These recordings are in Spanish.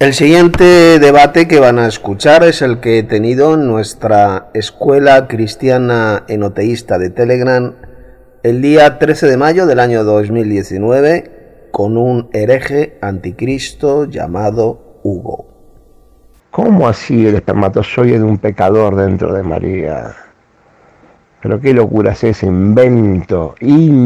El siguiente debate que van a escuchar es el que he tenido en nuestra escuela cristiana enoteísta de Telegram el día 13 de mayo del año 2019 con un hereje anticristo llamado Hugo. ¿Cómo así el espermatozoide de un pecador dentro de María? Pero qué locura es ese invento.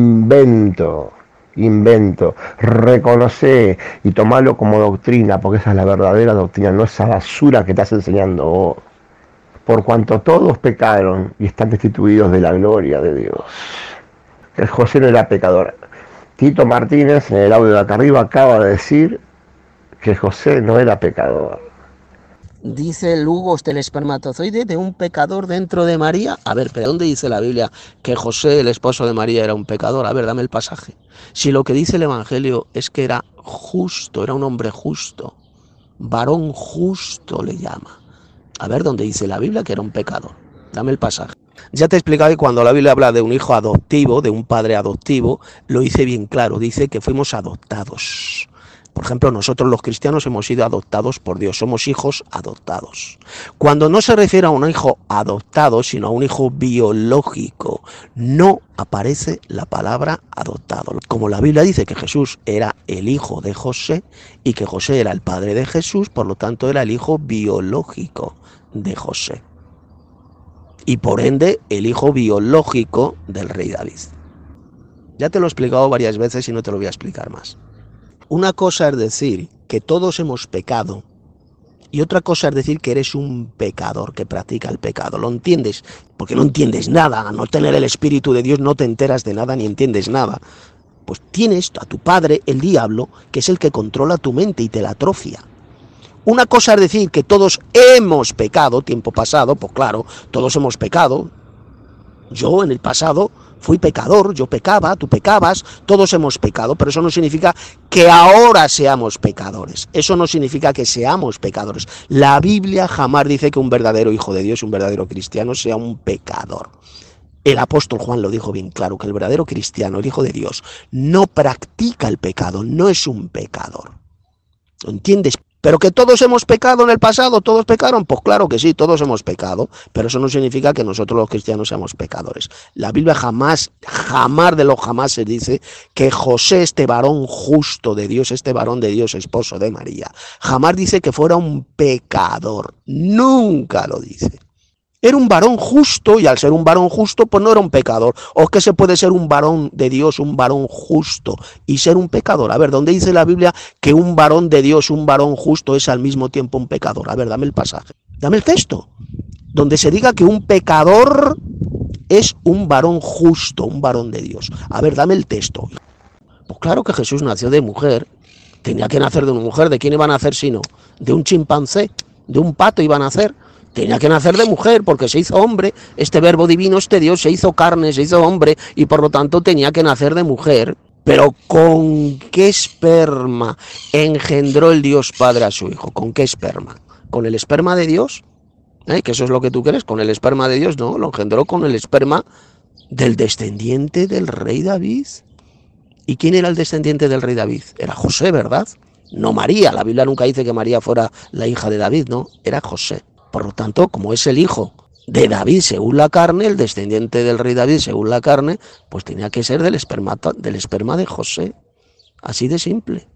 Reconoce y tomalo como doctrina, porque esa es la verdadera doctrina, no esa basura que estás enseñando vos. Por cuanto todos pecaron y están destituidos de la gloria de Dios. El José no era pecador. Tito Martínez, en el audio de acá arriba, acaba de decir que José no era pecador. Dice el Hugo, el espermatozoide de un pecador dentro de María. A ver, ¿pero dónde dice la Biblia que José, el esposo de María, era un pecador? A ver, dame el pasaje. Si lo que dice el Evangelio es que era justo, era un hombre justo, varón justo le llama. A ver, ¿dónde dice la Biblia que era un pecador? Dame el pasaje. Ya te he explicado que cuando la Biblia habla de un hijo adoptivo, de un padre adoptivo, lo dice bien claro, dice que fuimos adoptados. Por ejemplo, nosotros los cristianos hemos sido adoptados por Dios, somos hijos adoptados. Cuando no se refiere a un hijo adoptado, sino a un hijo biológico, no aparece la palabra adoptado. Como la Biblia dice que Jesús era el hijo de José y que José era el padre de Jesús, por lo tanto era el hijo biológico de José. Y por ende, el hijo biológico del rey David. Ya te lo he explicado varias veces y no te lo voy a explicar más. Una cosa es decir que todos hemos pecado y otra cosa es decir que eres un pecador que practica el pecado. ¿Lo entiendes? Porque no entiendes nada. Al no tener el Espíritu de Dios no te enteras de nada ni entiendes nada. Pues tienes a tu padre, el diablo, que es el que controla tu mente y te la atrofia. Una cosa es decir que todos hemos pecado, tiempo pasado, pues claro, todos hemos pecado. Yo en el pasado fui pecador, yo pecaba, tú pecabas, todos hemos pecado, pero eso no significa que ahora seamos pecadores. Eso no significa que seamos pecadores. La Biblia jamás dice que un verdadero hijo de Dios, un verdadero cristiano, sea un pecador. El apóstol Juan lo dijo bien claro, que el verdadero cristiano, el hijo de Dios, no practica el pecado, no es un pecador. ¿Lo entiendes? Pero que todos hemos pecado en el pasado, todos pecaron, pues claro que sí, todos hemos pecado, pero eso no significa que nosotros los cristianos seamos pecadores. La Biblia jamás de los jamás se dice que José, este varón justo de Dios, este varón de Dios, esposo de María, jamás dice que fuera un pecador, nunca lo dice. Era un varón justo y al ser un varón justo pues no era un pecador. ¿O que se puede ser un varón de Dios, un varón justo y ser un pecador? A ver, ¿dónde dice la Biblia que un varón de Dios, un varón justo es al mismo tiempo un pecador? A ver, dame el pasaje, dame el texto, donde se diga que un pecador es un varón justo, un varón de Dios. A ver, dame el texto. Pues claro que Jesús nació de mujer, tenía que nacer de una mujer. ¿De quién iba a nacer sino? ¿De un chimpancé? ¿De un pato iba a nacer? Tenía que nacer de mujer porque se hizo hombre, este verbo divino, este Dios se hizo carne, se hizo hombre y por lo tanto tenía que nacer de mujer. Pero ¿con qué esperma engendró el Dios Padre a su hijo? ¿Con qué esperma? ¿Con el esperma de Dios? Que eso es lo que tú crees, con el esperma de Dios, no, lo engendró con el esperma del descendiente del rey David. ¿Y quién era el descendiente del rey David? Era José, ¿verdad? No María, la Biblia nunca dice que María fuera la hija de David, no, era José. Por lo tanto, como es el hijo de David según la carne, el descendiente del rey David según la carne, pues tenía que ser del esperma de José. Así de simple.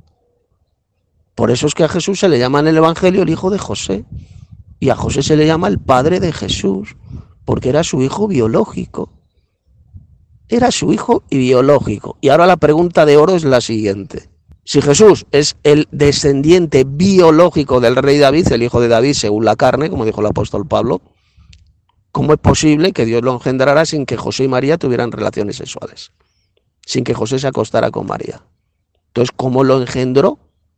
Por eso es que a Jesús se le llama en el Evangelio el hijo de José. Y a José se le llama el padre de Jesús, porque era su hijo biológico. Era su hijo biológico. Y ahora la pregunta de oro es la siguiente. Si Jesús es el descendiente biológico del rey David, el hijo de David según la carne, como dijo el apóstol Pablo, ¿cómo es posible que Dios lo engendrara sin que José y María tuvieran relaciones sexuales? Sin que José se acostara con María. Entonces, ¿cómo lo engendró?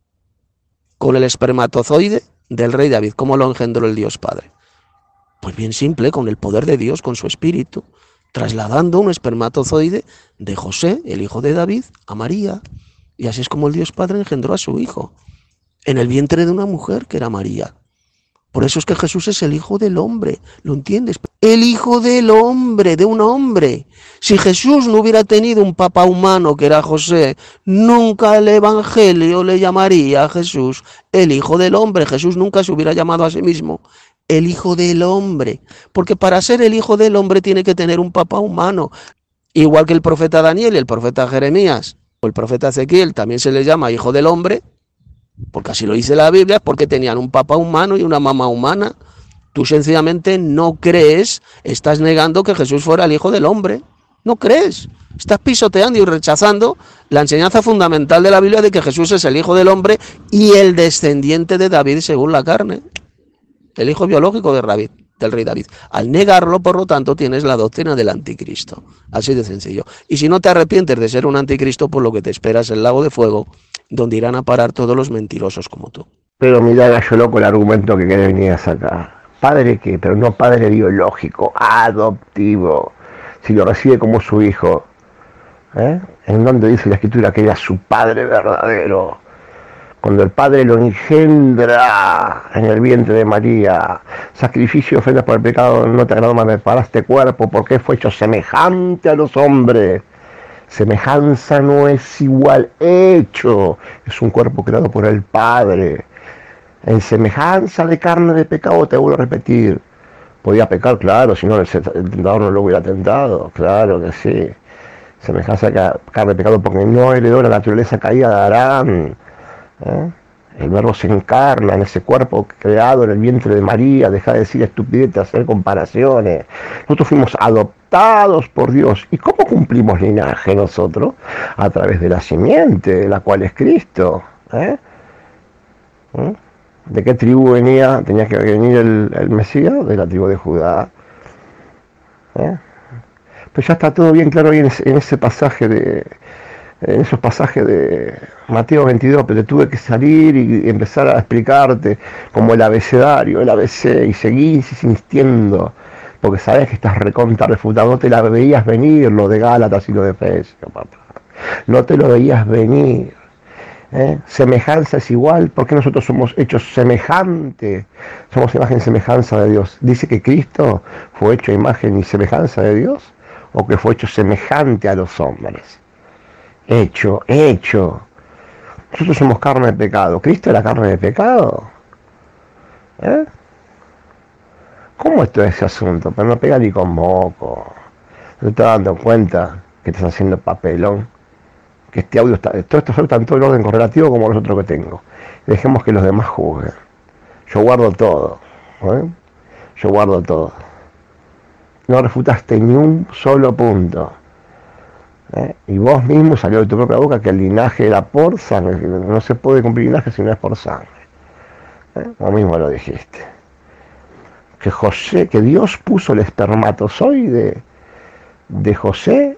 Con el espermatozoide del rey David. ¿Cómo lo engendró el Dios Padre? Pues bien simple, con el poder de Dios, con su espíritu, trasladando un espermatozoide de José, el hijo de David, a María. Y así es como el Dios Padre engendró a su hijo, en el vientre de una mujer que era María. Por eso es que Jesús es el hijo del hombre, ¿lo entiendes? el Hijo del Hombre, de un hombre. Si Jesús no hubiera tenido un papá humano que era José, nunca el Evangelio le llamaría a Jesús el Hijo del Hombre. Jesús nunca se hubiera llamado a sí mismo el Hijo del Hombre, porque para ser el Hijo del Hombre tiene que tener un papá humano. Igual que el profeta Daniel y el profeta Jeremías o el profeta Ezequiel también se les llama Hijo del Hombre, porque así lo dice la Biblia, porque tenían un papá humano y una mamá humana. Tú sencillamente no crees, estás negando que Jesús fuera el Hijo del Hombre. No crees, estás pisoteando y rechazando la enseñanza fundamental de la Biblia de que Jesús es el Hijo del Hombre y el descendiente de David según la carne, el hijo biológico de David, del rey David. Al negarlo, por lo tanto, tienes la doctrina del anticristo, así de sencillo. Y si no te arrepientes de ser un anticristo, pues lo que te espera es el lago de fuego, donde irán a parar todos los mentirosos como tú. Pero mira, gallo loco, el argumento que querés venir a sacar. ¿Padre qué? Pero no padre biológico, adoptivo. Si lo recibe como su hijo, ¿en dónde dice la Escritura que era su padre verdadero? Cuando el Padre lo engendra en el vientre de María, sacrificio y ofrendas por el pecado, no te agrado más para este cuerpo, porque fue hecho semejante a los hombres. Semejanza no es igual hecho, es un cuerpo creado por el Padre. En semejanza de carne de pecado, te vuelvo a repetir. Podía pecar, claro, si no el tentador no lo hubiera tentado, claro que sí. Semejanza de carne de pecado, porque no heredó la naturaleza caída de Adán. El verbo se encarna en ese cuerpo creado en el vientre de María. Deja de decir estupidez, de hacer comparaciones. Nosotros fuimos adoptados por Dios. ¿Y cómo cumplimos linaje nosotros? A través de la simiente, la cual es Cristo. ¿De qué tribu venía? Tenía que venir el Mesías, de la tribu de Judá. Pues ya está todo bien claro ahí en ese pasaje en esos pasajes de Mateo 22, pero tuve que salir y empezar a explicarte como el abecedario, el ABC, y seguís insistiendo, porque sabes que estás recontra refutado, no te la veías venir, lo de Gálatas y lo de Efesios, papá. No te lo veías venir. Semejanza es igual, porque nosotros somos hechos semejantes, somos imagen y semejanza de Dios. Dice que Cristo fue hecho imagen y semejanza de Dios, o que fue hecho semejante a los hombres. Hecho. Nosotros somos carne de pecado. ¿Cristo era carne de pecado? ¿Cómo es todo ese asunto? Pero no pega ni con moco. ¿No te estás dando cuenta que estás haciendo papelón? Que este audio está, todo esto está en todo el orden correlativo como los otros que tengo. Dejemos que los demás juzguen. Yo guardo todo. Yo guardo todo. No refutaste ni un solo punto. Y vos mismo salió de tu propia boca que el linaje era por sangre. No se puede cumplir linaje si no es por sangre. Vos mismo lo dijiste. Que Dios puso el espermatozoide de José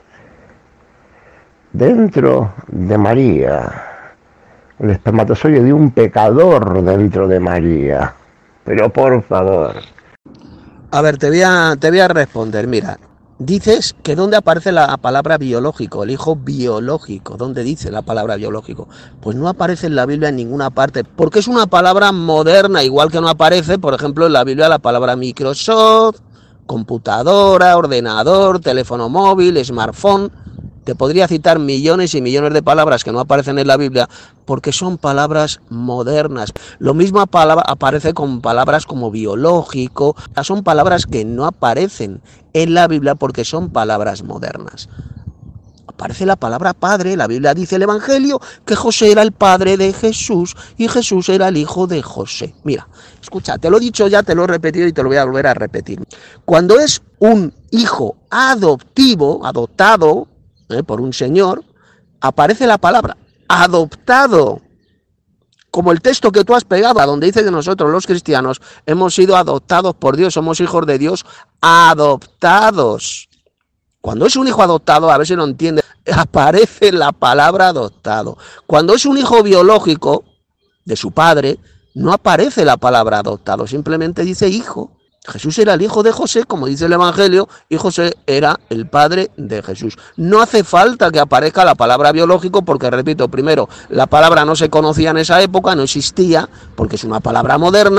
dentro de María. El espermatozoide de un pecador dentro de María. Pero por favor. A ver, te voy a responder, mira. Dices que ¿dónde aparece la palabra biológico? El hijo biológico. ¿Dónde dice la palabra biológico? Pues no aparece en la Biblia en ninguna parte, porque es una palabra moderna, igual que no aparece, por ejemplo, en la Biblia la palabra Microsoft, computadora, ordenador, teléfono móvil, smartphone. Te podría citar millones y millones de palabras que no aparecen en la Biblia porque son palabras modernas. Lo mismo aparece con palabras como biológico. Son palabras que no aparecen en la Biblia porque son palabras modernas. Aparece la palabra padre. La Biblia dice el Evangelio que José era el padre de Jesús y Jesús era el hijo de José. Mira, escucha, te lo he dicho ya, te lo he repetido y te lo voy a volver a repetir. Cuando es un hijo adoptado, por un señor, aparece la palabra adoptado, como el texto que tú has pegado, a donde dice que nosotros los cristianos hemos sido adoptados por Dios, somos hijos de Dios, adoptados. Cuando es un hijo adoptado, a ver si lo entiende, aparece la palabra adoptado. Cuando es un hijo biológico de su padre, no aparece la palabra adoptado, simplemente dice hijo. Jesús era el hijo de José, como dice el Evangelio, y José era el padre de Jesús. No hace falta que aparezca la palabra biológico, porque, repito, primero, la palabra no se conocía en esa época, no existía, porque es una palabra moderna,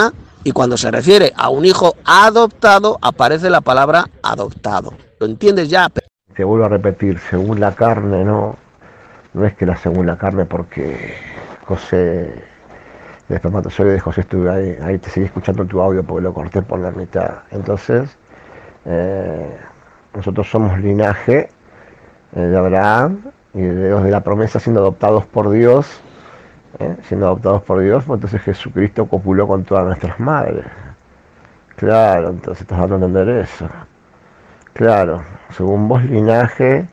Y cuando se refiere a un hijo adoptado, aparece la palabra adoptado. ¿Lo entiendes ya? Te vuelvo a repetir, según la carne, no es que era según la carne, porque José, el espermatozoide de José, estuve ahí te seguí escuchando tu audio porque lo corté por la mitad. Entonces, nosotros somos linaje de Abraham y de los de la promesa, siendo adoptados por Dios, pues entonces Jesucristo copuló con todas nuestras madres. Claro, entonces estás dando a entender eso. Claro, según vos linaje,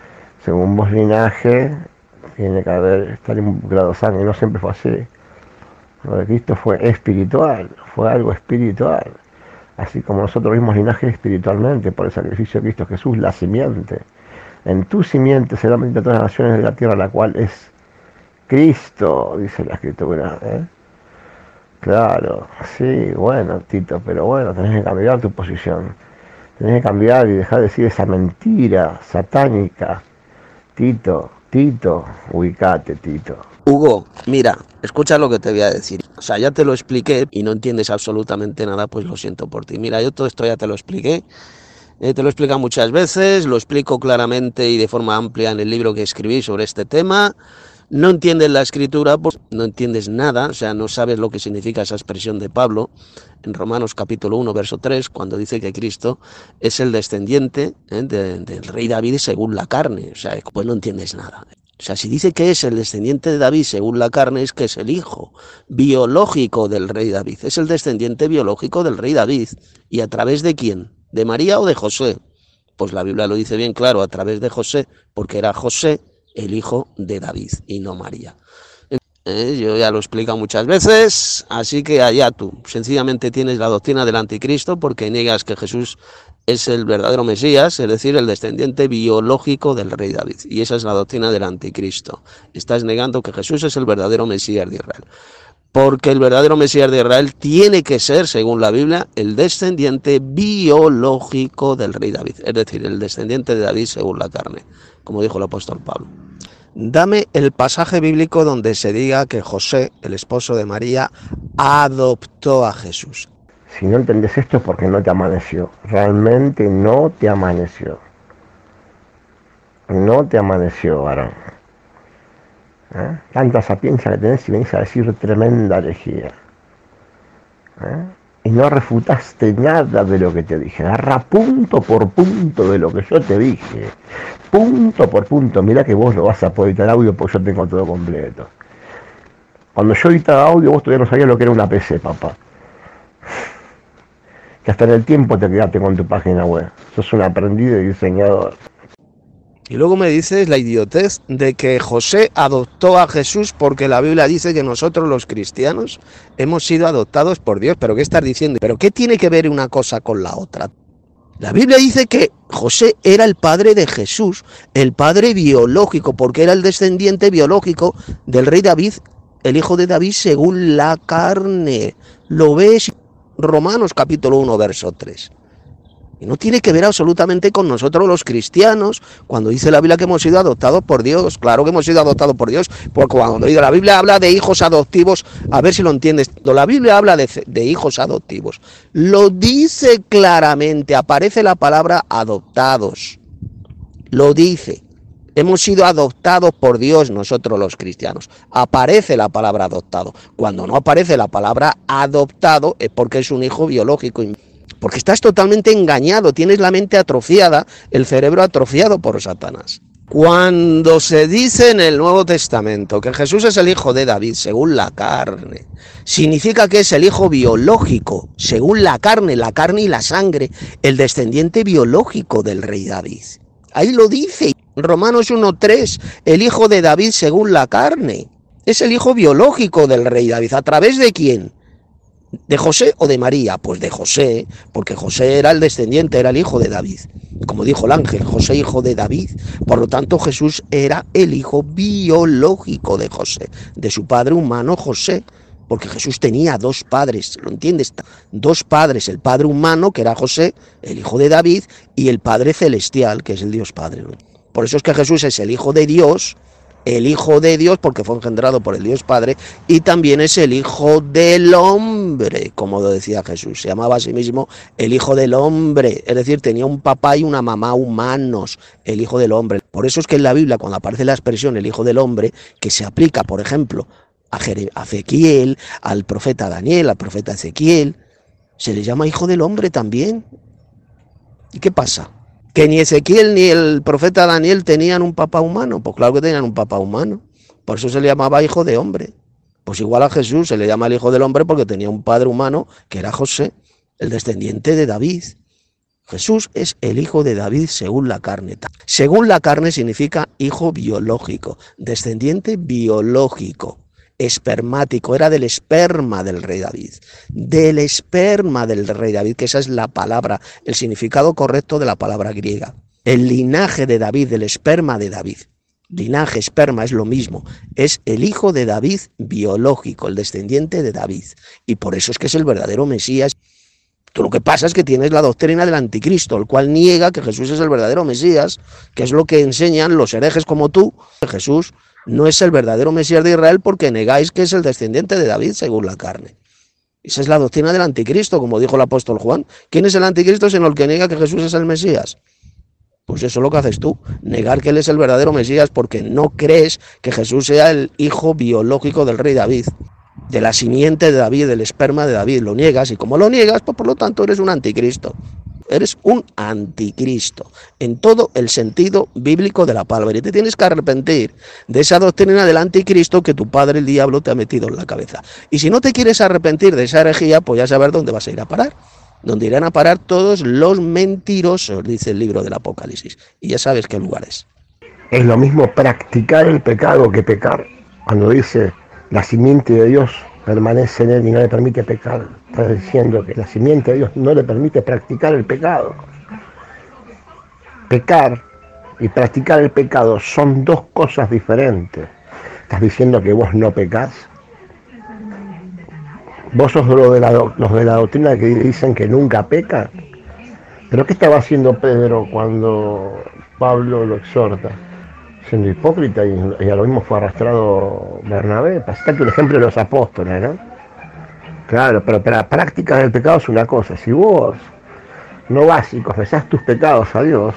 tiene que estar involucrado sangre, y no siempre fue así. Lo de Cristo fue espiritual, fue algo espiritual. Así como nosotros vimos linaje espiritualmente por el sacrificio de Cristo Jesús, la simiente. En tu simiente serán benditas todas las naciones de la tierra, la cual es Cristo, dice la Escritura. Claro, sí, bueno, Tito, pero bueno, tenés que cambiar tu posición. Tenés que cambiar y dejar de decir esa mentira satánica. Tito, ubicate, Tito. Hugo, mira, escucha lo que te voy a decir. O sea, ya te lo expliqué y no entiendes absolutamente nada, pues lo siento por ti. Mira, yo todo esto ya te lo expliqué. Te lo he explicado muchas veces, lo explico claramente y de forma amplia en el libro que escribí sobre este tema. No entiendes la escritura, pues no entiendes nada, o sea, no sabes lo que significa esa expresión de Pablo en Romanos capítulo 1, verso 3, cuando dice que Cristo es el descendiente del rey David según la carne. O sea, pues no entiendes nada. O sea, si dice que es el descendiente de David según la carne, es que es el hijo biológico del rey David. Es el descendiente biológico del rey David. ¿Y a través de quién? ¿De María o de José? Pues la Biblia lo dice bien claro, a través de José, porque era José el hijo de David y no María. Yo ya lo he explicado muchas veces, así que allá tú. Sencillamente tienes la doctrina del anticristo porque niegas que Jesús es el verdadero Mesías, es decir, el descendiente biológico del rey David. Y esa es la doctrina del anticristo. Estás negando que Jesús es el verdadero Mesías de Israel. Porque el verdadero Mesías de Israel tiene que ser, según la Biblia, el descendiente biológico del rey David. Es decir, el descendiente de David según la carne, como dijo el apóstol Pablo. Dame el pasaje bíblico donde se diga que José, el esposo de María, adoptó a Jesús. Si no entendés esto es porque no te amaneció. Realmente no te amaneció. No te amaneció, varón. Tanta sapiencia que tenés y venís a decir tremenda herejía. Y no refutaste nada de lo que te dije. Agarra punto por punto de lo que yo te dije. Punto por punto. Mirá que vos lo vas a poder editar audio porque yo tengo todo completo. Cuando yo editaba audio vos todavía no sabías lo que era una PC, papá. Que hasta en el tiempo te quedaste con tu página web. Sos un aprendido y diseñador. Y luego me dices la idiotez de que José adoptó a Jesús porque la Biblia dice que nosotros los cristianos hemos sido adoptados por Dios. ¿Pero qué estás diciendo? ¿Pero qué tiene que ver una cosa con la otra? La Biblia dice que José era el padre de Jesús, el padre biológico, porque era el descendiente biológico del rey David, el hijo de David según la carne. ¿Lo ves? Romanos capítulo 1, verso 3. Y no tiene que ver absolutamente con nosotros los cristianos, cuando dice la Biblia que hemos sido adoptados por Dios. Claro que hemos sido adoptados por Dios, porque cuando la Biblia habla de hijos adoptivos, a ver si lo entiendes, cuando la Biblia habla de hijos adoptivos, lo dice claramente, aparece la palabra adoptados, lo dice. Hemos sido adoptados por Dios nosotros los cristianos. Aparece la palabra adoptado. Cuando no aparece la palabra adoptado es porque es un hijo biológico. Porque estás totalmente engañado, tienes la mente atrofiada, el cerebro atrofiado por Satanás. Cuando se dice en el Nuevo Testamento que Jesús es el hijo de David según la carne, significa que es el hijo biológico, según la carne y la sangre, el descendiente biológico del rey David. Ahí lo dice, Romanos 1:3, el hijo de David según la carne. Es el hijo biológico del rey David. ¿A través de quién? ¿De José o de María? Pues de José, porque José era el descendiente, era el hijo de David. Como dijo el ángel, José hijo de David. Por lo tanto, Jesús era el hijo biológico de José, de su padre humano José. Porque Jesús tenía dos padres, ¿lo entiendes? Dos padres, el padre humano, que era José, el hijo de David, y el padre celestial, que es el Dios Padre. Por eso es que Jesús es el hijo de Dios, el Hijo de Dios, porque fue engendrado por el Dios Padre, y también es el Hijo del Hombre, como lo decía Jesús. Se llamaba a sí mismo el Hijo del Hombre, es decir, tenía un papá y una mamá humanos, el Hijo del Hombre. Por eso es que en la Biblia, cuando aparece la expresión el Hijo del Hombre, que se aplica, por ejemplo, a Ezequiel, al profeta Daniel, al profeta Ezequiel, se le llama Hijo del Hombre también. ¿Y qué pasa? ¿Que ni Ezequiel ni el profeta Daniel tenían un papá humano? Pues claro que tenían un papá humano. Por eso se le llamaba Hijo de Hombre. Pues igual a Jesús se le llama el Hijo del Hombre porque tenía un padre humano que era José, el descendiente de David. Jesús es el hijo de David según la carne. Según la carne significa hijo biológico, descendiente biológico. Espermático, era del esperma del rey David, del esperma del rey David, que esa es la palabra, el significado correcto de la palabra griega. El linaje de David, del esperma de David. Linaje, esperma, es lo mismo. Es el hijo de David biológico, el descendiente de David. Y por eso es que es el verdadero Mesías. Tú lo que pasa es que tienes la doctrina del anticristo, el cual niega que Jesús es el verdadero Mesías, que es lo que enseñan los herejes como tú. Jesús no es el verdadero Mesías de Israel porque negáis que es el descendiente de David según la carne. Esa es la doctrina del anticristo, como dijo el apóstol Juan. ¿Quién es el anticristo sino el que niega que Jesús es el Mesías? Pues eso es lo que haces tú, negar que él es el verdadero Mesías porque no crees que Jesús sea el hijo biológico del rey David, de la simiente de David, del esperma de David. Lo niegas y como lo niegas, pues por lo tanto eres un anticristo. Eres un anticristo en todo el sentido bíblico de la palabra y te tienes que arrepentir de esa doctrina del anticristo que tu padre el diablo te ha metido en la cabeza. Y si no te quieres arrepentir de esa herejía, pues ya sabes dónde vas a ir a parar. Donde irán a parar todos los mentirosos, dice el libro del Apocalipsis. Y ya sabes qué lugar es. Es lo mismo practicar el pecado que pecar. Cuando dice la simiente de Dios permanece en él y no le permite pecar, está diciendo que la simiente de Dios no le permite practicar el pecado. Pecar y practicar el pecado son dos cosas diferentes. ¿Estás diciendo que vos no pecás? ¿Vos sos los de la doctrina que dicen que nunca pecan? ¿Pero qué estaba haciendo Pedro cuando Pablo lo exhorta? Siendo hipócrita y a lo mismo fue arrastrado Bernabé. Pasate un ejemplo de los apóstoles, ¿no? Claro, pero la práctica del pecado es una cosa. Si vos no vas y confesás tus pecados a Dios,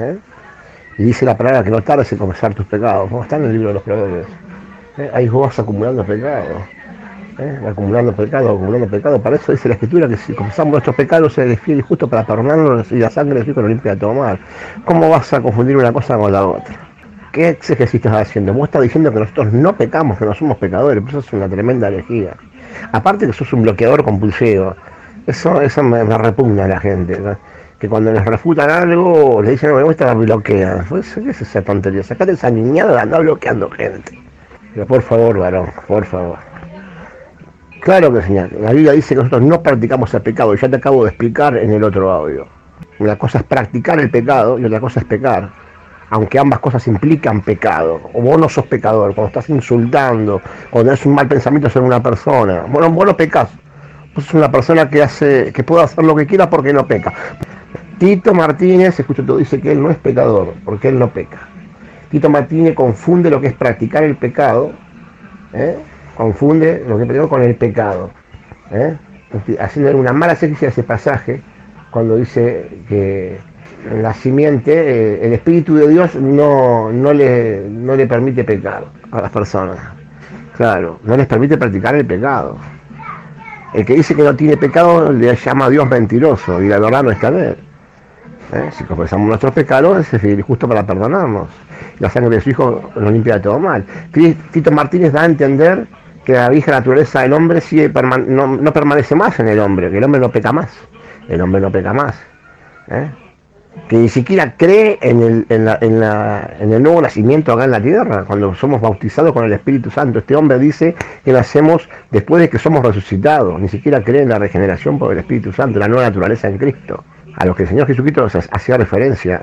y dice la palabra que no tardes en confesar tus pecados, como está en el libro de los Proverbios, ahí vos vas acumulando pecado. Acumulando pecado. Para eso dice la Escritura que si confesamos nuestros pecados, Él es fiel y justo para perdonarnos y la sangre de Cristo nos limpia de todo mal. ¿Cómo vas a confundir una cosa con la otra? ¿Qué exégesis estás haciendo? Vos estás diciendo que nosotros no pecamos, que no somos pecadores, pero eso es una tremenda herejía. Aparte que sos un bloqueador compulsivo. Eso me repugna a la gente, ¿no? Que cuando les refutan algo, le dicen no me gusta, la bloquean. ¿Qué es esa tontería? Sacate esa niñada de andar bloqueando gente. Pero por favor, varón, por favor. Claro que señor. La Biblia dice que nosotros no practicamos el pecado, y ya te acabo de explicar en el otro audio. Una cosa es practicar el pecado y otra cosa es pecar. Aunque ambas cosas implican pecado. O vos no sos pecador, cuando estás insultando, cuando tenés un mal pensamiento sobre una persona. Bueno, vos no pecás. Vos sos una persona que puede hacer lo que quiera porque no peca. Tito Martínez, escucho todo, dice que él no es pecador, porque él no peca. Tito Martínez confunde lo que es practicar el pecado, confunde lo que pecado con el pecado. Haciendo una mala exégesis de ese pasaje, cuando dice que en la simiente, el Espíritu de Dios no le permite pecar a las personas. Claro, no les permite practicar el pecado. El que dice que no tiene pecado le llama a Dios mentiroso y la verdad no está en él. Si confesamos nuestros pecados, es fiel y justo para perdonarnos. La sangre de su Hijo nos limpia de todo mal. Tito Martínez da a entender que la vieja naturaleza del hombre no permanece más en el hombre, que el hombre no peca más. El hombre no peca más. Que ni siquiera cree en el nuevo nacimiento acá en la tierra, cuando somos bautizados con el Espíritu Santo. Este hombre dice que nacemos después de que somos resucitados, ni siquiera cree en la regeneración por el Espíritu Santo, la nueva naturaleza en Cristo, a lo que el Señor Jesucristo hacía referencia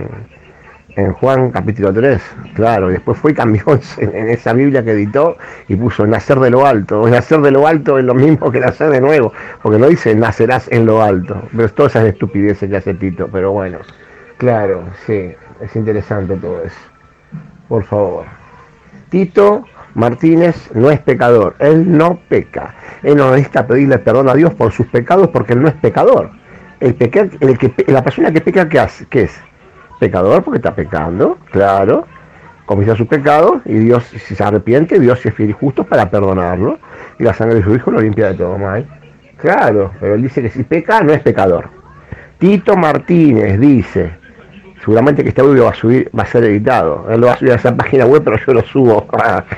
en Juan capítulo 3, claro, y después fue y cambió en esa Biblia que editó y puso nacer de lo alto. Nacer de lo alto es lo mismo que nacer de nuevo, porque no dice nacerás en lo alto, pero todas esas estupideces que hace Tito, pero bueno, claro, sí, es interesante todo eso, por favor. Tito Martínez no es pecador, él no peca. Él no necesita pedirle perdón a Dios por sus pecados porque él no es pecador. La persona que peca, ¿qué hace? ¿Qué es? Pecador porque está pecando, claro. Confiesa sus pecados y Dios, si se arrepiente, Dios es fiel y justo para perdonarlo. Y la sangre de su hijo lo limpia de todo mal. Claro, pero él dice que si peca, no es pecador. Tito Martínez dice, seguramente que este audio va a ser editado. Él lo va a subir a esa página web, pero yo lo subo.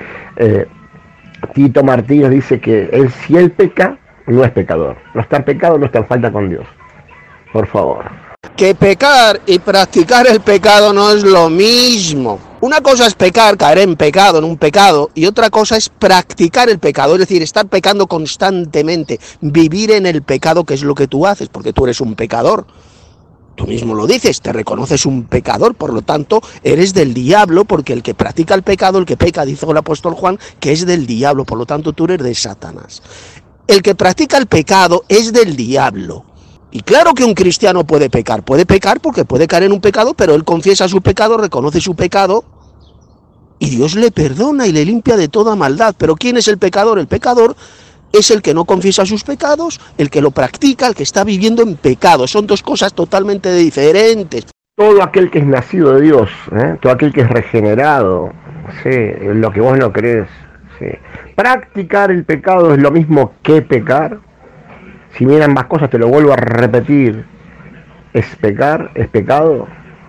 Tito Martínez dice que si él peca, no es pecador. No está en pecado, no está en falta con Dios. Por favor. Que pecar y practicar el pecado no es lo mismo. Una cosa es pecar, caer en un pecado, y otra cosa es practicar el pecado, es decir, estar pecando constantemente, vivir en el pecado, que es lo que tú haces, porque tú eres un pecador. Tú mismo lo dices, te reconoces un pecador, por lo tanto, eres del diablo, porque el que practica el pecado, el que peca, dice el apóstol Juan, que es del diablo, por lo tanto, tú eres de Satanás. El que practica el pecado es del diablo. Y claro que un cristiano puede pecar porque puede caer en un pecado, pero él confiesa su pecado, reconoce su pecado, y Dios le perdona y le limpia de toda maldad. Pero ¿quién es el pecador? El pecador es el que no confiesa sus pecados, el que lo practica, el que está viviendo en pecado. Son dos cosas totalmente diferentes. Todo aquel que es nacido de Dios, todo aquel que es regenerado, sí, lo que vos no crees, sí. Practicar el pecado es lo mismo que pecar. Si bien ambas cosas, te lo vuelvo a repetir, es pecar, es pecado,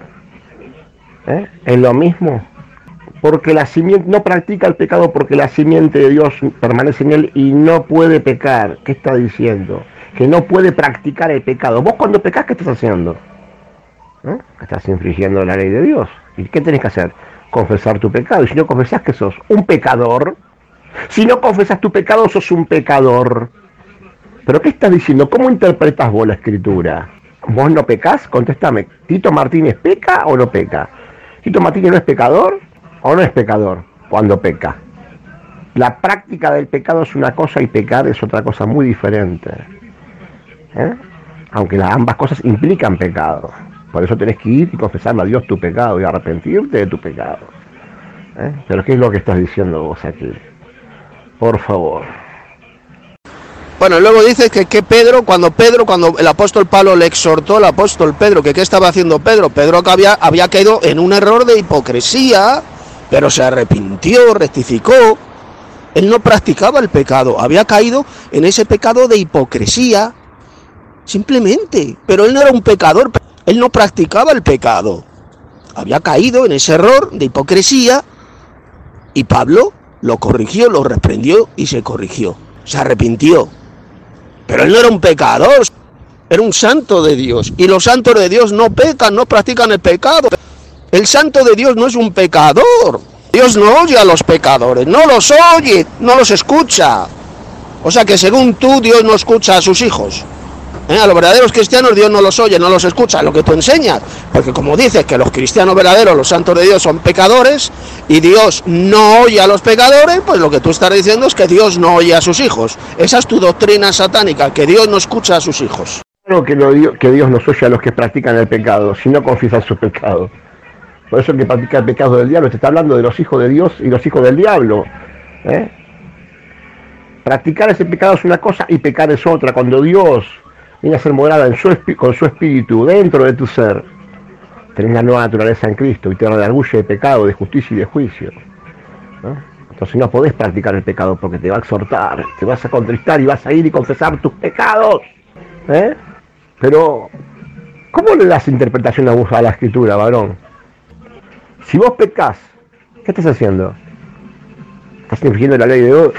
es lo mismo, porque la simiente no practica el pecado porque la simiente de Dios permanece en él y no puede pecar. ¿Qué está diciendo? Que no puede practicar el pecado. Vos cuando pecás, ¿qué estás haciendo? Estás infringiendo la ley de Dios. ¿Y qué tenés que hacer? Confesar tu pecado. Y si no confesás, que sos un pecador. Si no confesás tu pecado, sos un pecador. ¿Pero qué estás diciendo? ¿Cómo interpretas vos la escritura? ¿Vos no pecás? Contéstame. ¿Tito Martínez peca o no peca? ¿Tito Martínez no es pecador o no es pecador cuando peca? La práctica del pecado es una cosa y pecar es otra cosa muy diferente. Aunque ambas cosas implican pecado. Por eso tenés que ir y confesarle a Dios tu pecado y arrepentirte de tu pecado. Pero ¿qué es lo que estás diciendo vos aquí? Por favor. Bueno, luego dice que Pedro, cuando el apóstol Pablo le exhortó al apóstol Pedro, que qué estaba haciendo Pedro, que había caído en un error de hipocresía, pero se arrepintió, rectificó. Él no practicaba el pecado, había caído en ese pecado de hipocresía, simplemente, pero él no era un pecador, él no practicaba el pecado, había caído en ese error de hipocresía, y Pablo lo corrigió, lo reprendió y se corrigió, se arrepintió. Pero él no era un pecador, era un santo de Dios. Y los santos de Dios no pecan, no practican el pecado. El santo de Dios no es un pecador. Dios no oye a los pecadores, no los oye, no los escucha. O sea que según tú, Dios no escucha a sus hijos. A los verdaderos cristianos Dios no los oye, no los escucha, lo que tú enseñas. Porque como dices que los cristianos verdaderos, los santos de Dios son pecadores y Dios no oye a los pecadores, pues lo que tú estás diciendo es que Dios no oye a sus hijos. Esa es tu doctrina satánica, que Dios no escucha a sus hijos. Claro que Dios no oye a los que practican el pecado, si no confiesan su pecado. Por eso el que practica el pecado del diablo te está hablando de los hijos de Dios y los hijos del diablo. Practicar ese pecado es una cosa y pecar es otra. Cuando Dios viene a ser morada con su espíritu dentro de tu ser, tenés la nueva naturaleza en Cristo y te redarguye de pecado, de justicia y de juicio, Entonces no podés practicar el pecado porque te va a exhortar, te vas a contristar y vas a ir y confesar tus pecados. Pero ¿cómo le das interpretación a la escritura, varón? Si vos pecás, ¿qué estás haciendo? Estás infringiendo la ley de Dios,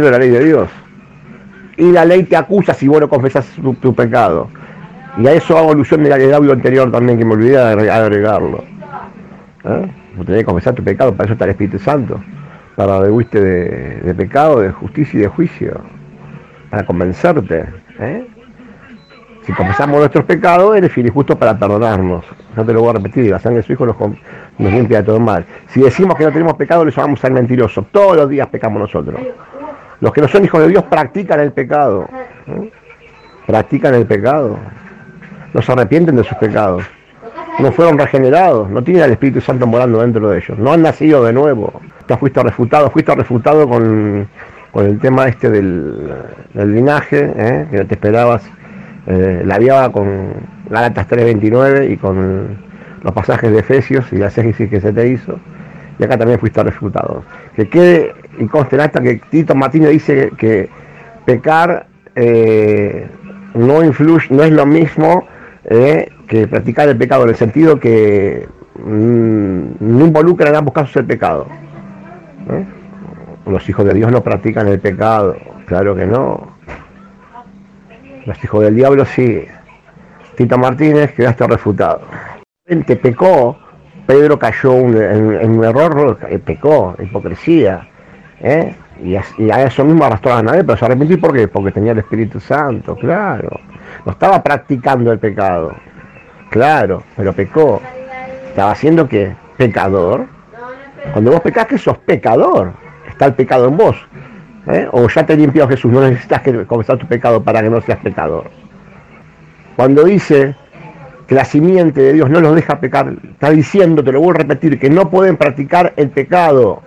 Y la ley te acusa si vos no confesás tu pecado. Y a eso hago alusión del audio anterior también, que me olvidé de agregarlo. Vos tenés que confesar tu pecado, para eso está el Espíritu Santo. Para redarguirte de pecado, de justicia y de juicio. Para convencerte. Si confesamos nuestros pecados, eres fiel y justo para perdonarnos. No te lo voy a repetir, la sangre de su Hijo nos limpia de todo mal. Si decimos que no tenemos pecado, le llamamos al mentiroso. Todos los días pecamos nosotros. Los que no son hijos de Dios practican el pecado. Practican el pecado. No se arrepienten de sus pecados. no fueron regenerados, no tienen al Espíritu Santo morando dentro de ellos, no han nacido de nuevo. Ya fuiste refutado con el tema este del linaje, que no te esperabas. La viaba con Gálatas 3:29 y con los pasajes de Efesios y la exégesis que se te hizo, y acá también fuiste refutado. Que quede y conste en acta que Tito Martínez dice que pecar no influye, no es lo mismo que practicar el pecado, en el sentido que no involucra en ambos casos el pecado. Los hijos de Dios no practican el pecado, claro que no. Los hijos del diablo sí. Tito Martínez, quedaste refutado. Pecó, Pedro cayó en un error, pecó, hipocresía, y a eso mismo arrastró a la nave, pero se arrepintió. ¿Por qué? Porque tenía el Espíritu Santo, claro. No estaba practicando el pecado, claro, pero pecó. Estaba haciendo ¿qué? Pecador. Cuando vos pecás, que sos pecador, está el pecado en vos. O ya te limpió Jesús, no necesitas confesar tu pecado para que no seas pecador. Cuando dice que la simiente de Dios no los deja pecar, está diciendo, te lo voy a repetir, que no pueden practicar el pecado.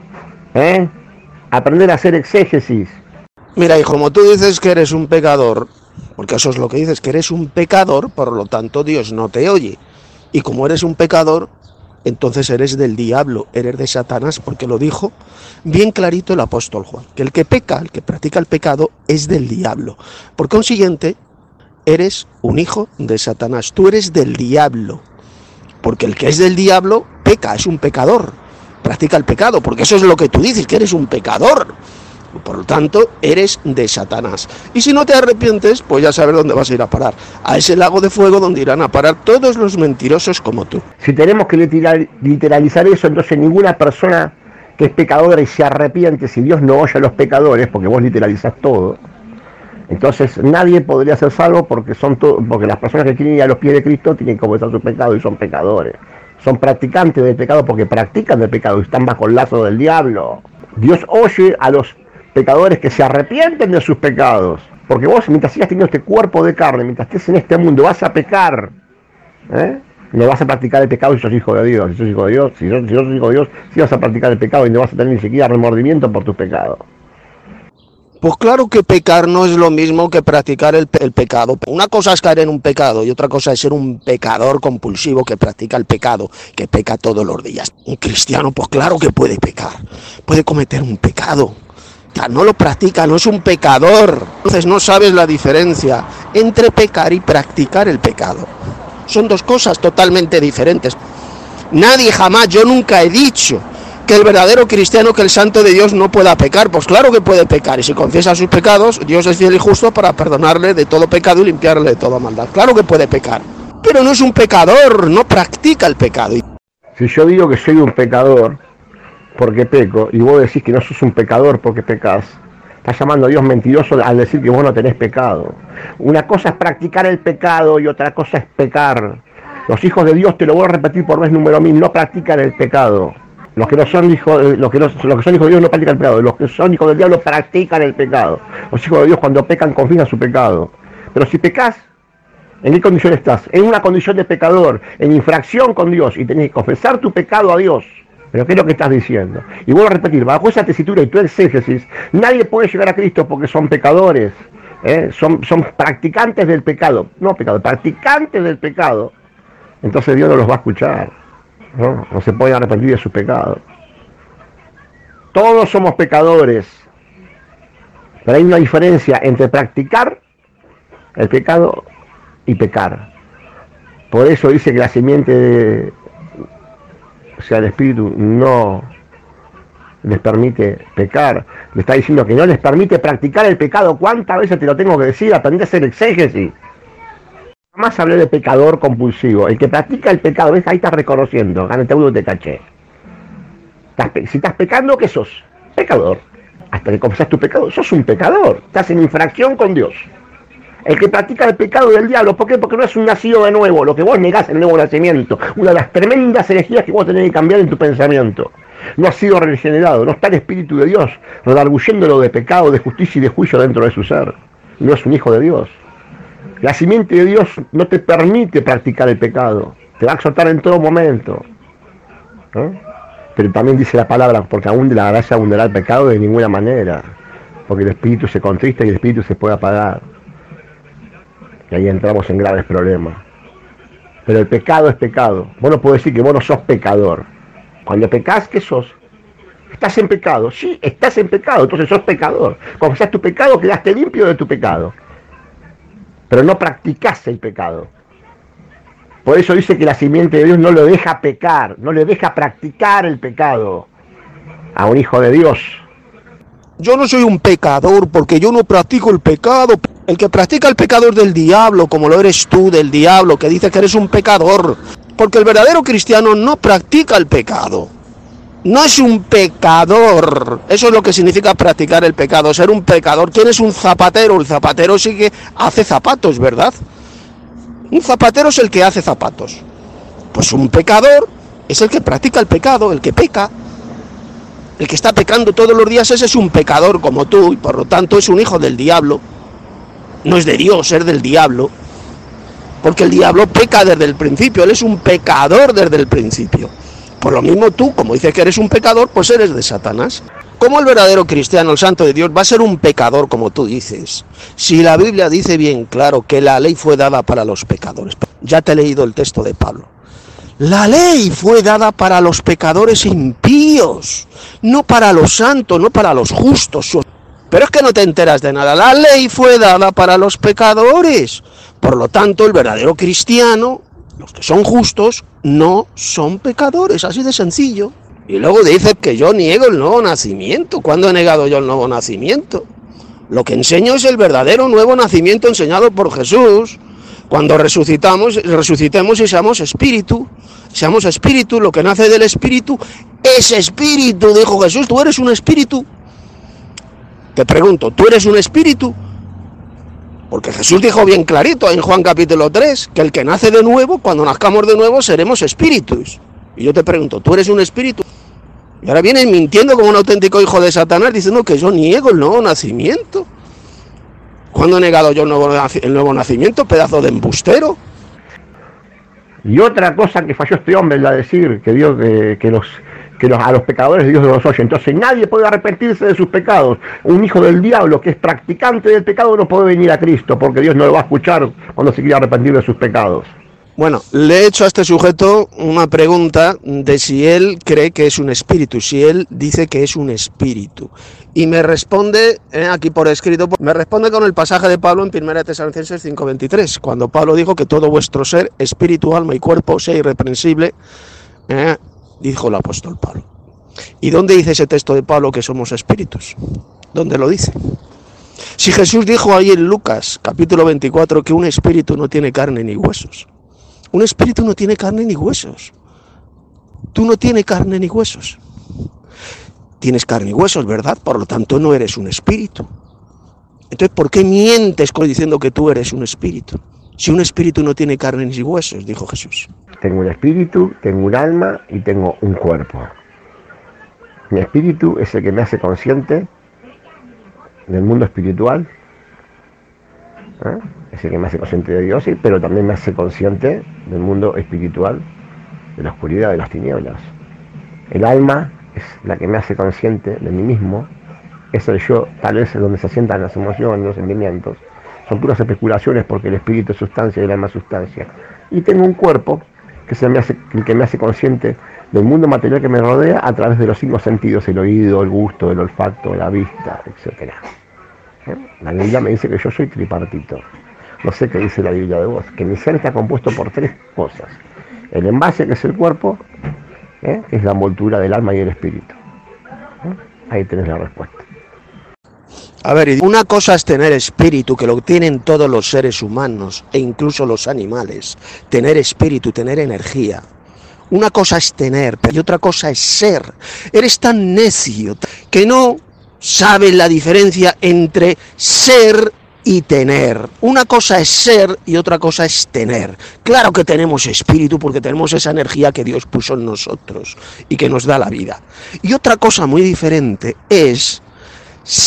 Aprender a hacer exégesis. Mira, hijo, como tú dices que eres un pecador, porque eso es lo que dices, que eres un pecador, por lo tanto Dios no te oye. Y como eres un pecador, entonces eres del diablo, eres de Satanás, porque lo dijo bien clarito el apóstol Juan, que el que peca, el que practica el pecado, es del diablo. Por consiguiente, eres un hijo de Satanás, tú eres del diablo, porque el que es del diablo peca, es un pecador, practica el pecado, porque eso es lo que tú dices, que eres un pecador. Por lo tanto, eres de Satanás. Y si no te arrepientes, pues ya sabes dónde vas a ir a parar. A ese lago de fuego donde irán a parar todos los mentirosos como tú. Si tenemos que literalizar eso, entonces ninguna persona que es pecadora y se arrepiente, si Dios no oye a los pecadores, porque vos literalizás todo, entonces nadie podría ser salvo porque porque las personas que quieren ir a los pies de Cristo tienen que confesar su pecado y son pecadores. Son practicantes del pecado porque practican el pecado y están bajo el lazo del diablo. Dios oye a los pecadores que se arrepienten de sus pecados, porque vos mientras sigas teniendo este cuerpo de carne, mientras estés en este mundo, vas a pecar, no vas a practicar el pecado si sos hijo de Dios. Si sos hijo de Dios, si sos hijo de Dios, sí vas a practicar el pecado y no vas a tener ni siquiera remordimiento por tus pecados. Pues claro que pecar no es lo mismo que practicar el pecado. Una cosa es caer en un pecado y otra cosa es ser un pecador compulsivo que practica el pecado, que peca todos los días. Un cristiano, pues claro que puede pecar, puede cometer un pecado. No lo practica, no es un pecador. Entonces no sabes la diferencia entre pecar y practicar el pecado. Son dos cosas totalmente diferentes. Nadie jamás, yo nunca he dicho que el verdadero cristiano, que el santo de Dios no pueda pecar. Pues claro que puede pecar, y si confiesa sus pecados, Dios es fiel y justo para perdonarle de todo pecado y limpiarle de toda maldad. Claro que puede pecar, pero no es un pecador, no practica el pecado. Si yo digo que soy un pecador porque peco, y vos decís que no sos un pecador porque pecás, estás llamando a Dios mentiroso al decir que vos no tenés pecado. Una cosa es practicar el pecado y otra cosa es pecar. Los hijos de Dios, te lo voy a repetir por vez número 1000, no practican el pecado. Los que son hijos de Dios no practican el pecado. Los que son hijos del diablo practican el pecado. Los hijos de Dios cuando pecan confiesan su pecado. Pero si pecás, ¿en qué condición estás? En una condición de pecador, en infracción con Dios, y tenés que confesar tu pecado a Dios. ¿Pero qué es lo que estás diciendo? Y vuelvo a repetir, bajo esa tesitura y tu exégesis, nadie puede llegar a Cristo porque son pecadores, son practicantes del pecado, no pecadores, practicantes del pecado. Entonces Dios no los va a escuchar, no se pueden arrepentir de sus pecados. Todos somos pecadores, pero hay una diferencia entre practicar el pecado y pecar. Por eso dice que la simiente el Espíritu no les permite pecar. Le está diciendo que no les permite practicar el pecado. ¿Cuántas veces te lo tengo que decir? Aprende a hacer exégesis. Jamás hablé de pecador compulsivo. El que practica el pecado, ¿ves? Ahí estás reconociendo. Gánate uno, te caché. Si estás pecando, ¿qué sos? Pecador. Hasta que confesas tu pecado, sos un pecador. Estás en infracción con Dios. El que practica el pecado del diablo, ¿por qué? Porque no es un nacido de nuevo, lo que vos negás el nuevo nacimiento, una de las tremendas herejías que vos tenés que cambiar en tu pensamiento. No ha sido regenerado, no está el Espíritu de Dios redarguyéndolo de pecado, de justicia y de juicio dentro de su ser. No es un hijo de Dios. La simiente de Dios no te permite practicar el pecado, te va a exhortar en todo momento. Pero también dice la palabra, porque aún de la gracia abundará el pecado de ninguna manera, porque el espíritu se contrista y el espíritu se puede apagar. Y ahí entramos en graves problemas. Pero el pecado es pecado. Vos no podés decir que vos no sos pecador. Cuando pecás, ¿qué sos? ¿Estás en pecado? Sí, estás en pecado, entonces sos pecador. Confesás tu pecado, quedaste limpio de tu pecado. Pero no practicás el pecado. Por eso dice que la simiente de Dios no lo deja pecar, no le deja practicar el pecado a un hijo de Dios. Yo no soy un pecador porque yo no practico el pecado. El que practica el pecado es del diablo, como lo eres tú, del diablo, que dice que eres un pecador. Porque el verdadero cristiano no practica el pecado. No es un pecador. Eso es lo que significa practicar el pecado, ser un pecador. ¿Quién es un zapatero? El zapatero sí que hace zapatos, ¿verdad? Un zapatero es el que hace zapatos. Pues un pecador es el que practica el pecado, el que peca. El que está pecando todos los días, ese es un pecador como tú, y por lo tanto es un hijo del diablo. No es de Dios, es del diablo. Porque el diablo peca desde el principio, él es un pecador desde el principio. Por lo mismo tú, como dices que eres un pecador, pues eres de Satanás. ¿Cómo el verdadero cristiano, el santo de Dios, va a ser un pecador como tú dices? Si la Biblia dice bien claro que la ley fue dada para los pecadores. Ya te he leído el texto de Pablo. La ley fue dada para los pecadores impíos, no para los santos, no para los justos. Pero es que no te enteras de nada. La ley fue dada para los pecadores. Por lo tanto, el verdadero cristiano, los que son justos, no son pecadores. Así de sencillo. Y luego dice que yo niego el nuevo nacimiento. ¿Cuándo he negado yo el nuevo nacimiento? Lo que enseño es el verdadero nuevo nacimiento enseñado por Jesús. Cuando resucitemos y seamos espíritu, lo que nace del espíritu es espíritu, dijo Jesús. ¿Tú eres un espíritu? Te pregunto, ¿tú eres un espíritu? Porque Jesús dijo bien clarito en Juan capítulo 3, que el que nace de nuevo, cuando nazcamos de nuevo, seremos espíritus. Y yo te pregunto, ¿tú eres un espíritu? Y ahora vienes mintiendo como un auténtico hijo de Satanás, diciendo que yo niego el nuevo nacimiento. ¿Cuándo he negado yo el nuevo nacimiento, pedazo de embustero? Y otra cosa que falló este hombre es la de decir que Dios, a los pecadores Dios no los oye. Entonces nadie puede arrepentirse de sus pecados. Un hijo del diablo que es practicante del pecado no puede venir a Cristo, porque Dios no lo va a escuchar cuando se quiera arrepentir de sus pecados. Bueno, le he hecho a este sujeto una pregunta de si él cree que es un espíritu, si él dice que es un espíritu. Y me responde, aquí por escrito, me responde con el pasaje de Pablo en 1 Tesalonicenses 5:23, cuando Pablo dijo que todo vuestro ser, espíritu, alma y cuerpo, sea irreprensible, dijo el apóstol Pablo. ¿Y dónde dice ese texto de Pablo que somos espíritus? ¿Dónde lo dice? Si Jesús dijo ahí en Lucas, capítulo 24, que un espíritu no tiene carne ni huesos. Un espíritu no tiene carne ni huesos. Tú no tienes carne ni huesos. Tienes carne y huesos, ¿verdad? Por lo tanto, no eres un espíritu. Entonces, ¿por qué mientes diciendo que tú eres un espíritu? Si un espíritu no tiene carne ni huesos, dijo Jesús. Tengo un espíritu, tengo un alma y tengo un cuerpo. Mi espíritu es el que me hace consciente del mundo espiritual. Es el que me hace consciente de Dios, pero también me hace consciente del mundo espiritual, de la oscuridad, de las tinieblas. El alma es la que me hace consciente de mí mismo, es el yo, tal vez es donde se asientan las emociones, los sentimientos. Son puras especulaciones porque el espíritu es sustancia y el alma es sustancia. Y tengo un cuerpo que es el que me hace consciente del mundo material que me rodea a través de los 5 sentidos, el oído, el gusto, el olfato, la vista, etc. La Biblia me dice que yo soy tripartito. No sé qué dice la Biblia de vos, que mi ser está compuesto por 3 cosas. El envase, que es el cuerpo, que es la envoltura del alma y el espíritu. Ahí tenés la respuesta. A ver, una cosa es tener espíritu, que lo tienen todos los seres humanos e incluso los animales. Tener espíritu, tener energía. Una cosa es tener, y otra cosa es ser. Eres tan necio que no sabes la diferencia entre ser y tener. Una cosa es ser y otra cosa es tener. Claro que tenemos espíritu porque tenemos esa energía que Dios puso en nosotros y que nos da la vida. Y otra cosa muy diferente es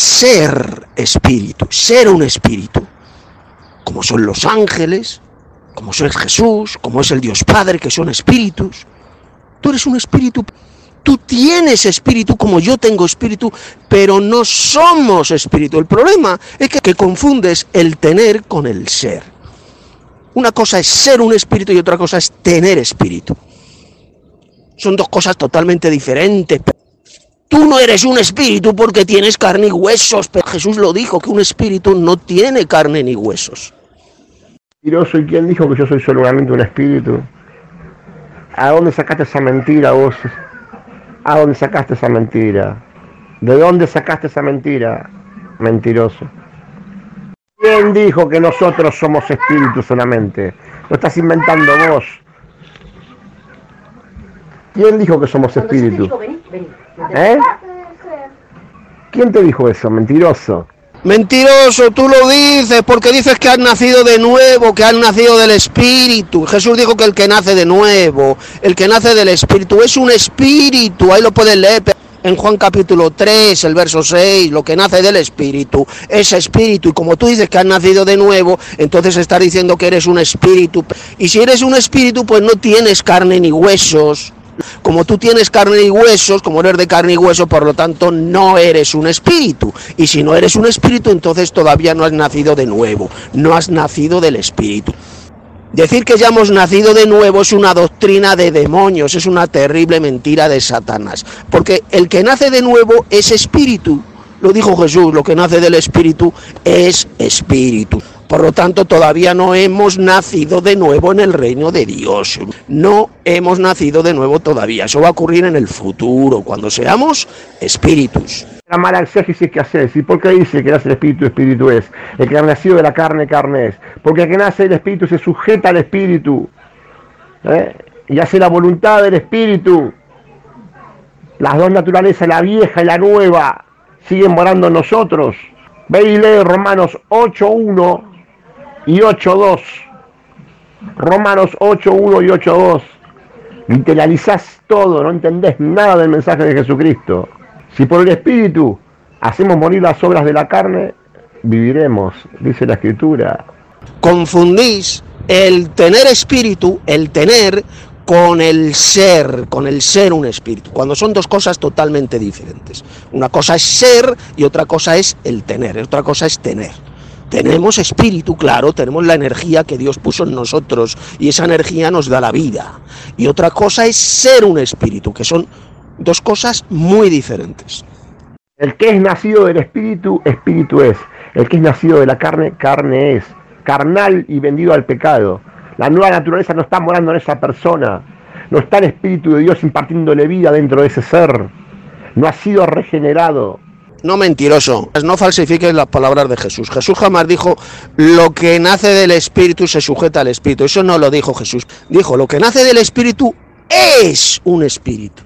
ser espíritu, ser un espíritu, como son los ángeles, como es Jesús, como es el Dios Padre, que son espíritus. Tú eres un espíritu, tú tienes espíritu como yo tengo espíritu, pero no somos espíritu. El problema es que confundes el tener con el ser. Una cosa es ser un espíritu y otra cosa es tener espíritu. Son dos cosas totalmente diferentes. Tú no eres un espíritu porque tienes carne y huesos, pero Jesús lo dijo, que un espíritu no tiene carne ni huesos. Mentiroso, ¿y quién dijo que yo soy solamente un espíritu? ¿A dónde sacaste esa mentira vos? ¿A dónde sacaste esa mentira? ¿De dónde sacaste esa mentira? Mentiroso. ¿Quién dijo que nosotros somos espíritus solamente? Lo estás inventando vos. ¿Quién dijo que somos espíritus? ¿Eh? ¿Quién te dijo eso? Mentiroso. Mentiroso, tú lo dices porque dices que has nacido de nuevo, que has nacido del Espíritu. Jesús dijo que el que nace de nuevo, el que nace del Espíritu, es un espíritu. Ahí lo puedes leer en Juan capítulo 3, el verso 6, lo que nace del Espíritu es espíritu. Y como tú dices que has nacido de nuevo, entonces estás diciendo que eres un espíritu. Y si eres un espíritu, pues no tienes carne ni huesos. Como tú tienes carne y huesos, como eres de carne y hueso, por lo tanto no eres un espíritu. Y si no eres un espíritu, entonces todavía no has nacido de nuevo, no has nacido del Espíritu. Decir que ya hemos nacido de nuevo es una doctrina de demonios, es una terrible mentira de Satanás. Porque el que nace de nuevo es espíritu. Lo dijo Jesús, lo que nace del Espíritu es espíritu. Por lo tanto, todavía no hemos nacido de nuevo en el reino de Dios. No hemos nacido de nuevo todavía. Eso va a ocurrir en el futuro, cuando seamos espíritus. La mala exégesis que haces. ¿Y por qué dice que nace el espíritu, espíritu es? El que ha nacido de la carne, carne es. Porque el que nace del espíritu se sujeta al espíritu. Y hace la voluntad del espíritu. Las dos naturalezas, la vieja y la nueva, siguen morando en nosotros. Ve y lee Romanos 8.1 y 8.2. Romanos 8.1 y 8.2. Literalizás todo, no entendés nada del mensaje de Jesucristo. Si por el Espíritu hacemos morir las obras de la carne, viviremos, dice la Escritura. Confundís el tener espíritu, el tener, con el ser un espíritu, cuando son dos cosas totalmente diferentes. Una cosa es ser y otra cosa es el tener, otra cosa es tener. Tenemos espíritu, claro, tenemos la energía que Dios puso en nosotros y esa energía nos da la vida. Y otra cosa es ser un espíritu, que son dos cosas muy diferentes. El que es nacido del espíritu, espíritu es. El que es nacido de la carne, carne es. Carnal y vendido al pecado. La nueva naturaleza no está morando en esa persona. No está el Espíritu de Dios impartiéndole vida dentro de ese ser. No ha sido regenerado. No, mentiroso. No falsifiques las palabras de Jesús. Jesús jamás dijo lo que nace del Espíritu se sujeta al Espíritu. Eso no lo dijo Jesús. Dijo lo que nace del Espíritu es un espíritu.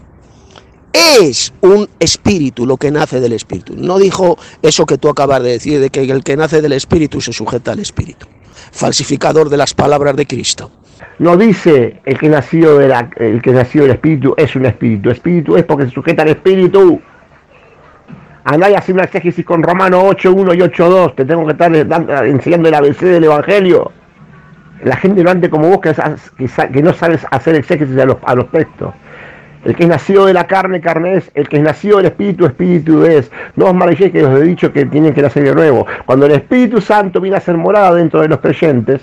Es un espíritu lo que nace del Espíritu. No dijo eso que tú acabas de decir, de que el que nace del Espíritu se sujeta al Espíritu. Falsificador de las palabras de Cristo. No dice el que nació del Espíritu es un espíritu. Espíritu es porque se sujeta al Espíritu. Andá y hacer una exégesis con Romanos 8.1 y 8.2. Te tengo que estar enseñando el ABC del Evangelio. La gente no ande como vos que no sabes hacer exégesis a los textos. El que es nacido de la carne, carne es. El que es nacido del Espíritu, Espíritu es. No os maravilléis que os he dicho que tienen que nacer de nuevo. Cuando el Espíritu Santo viene a ser morada dentro de los creyentes,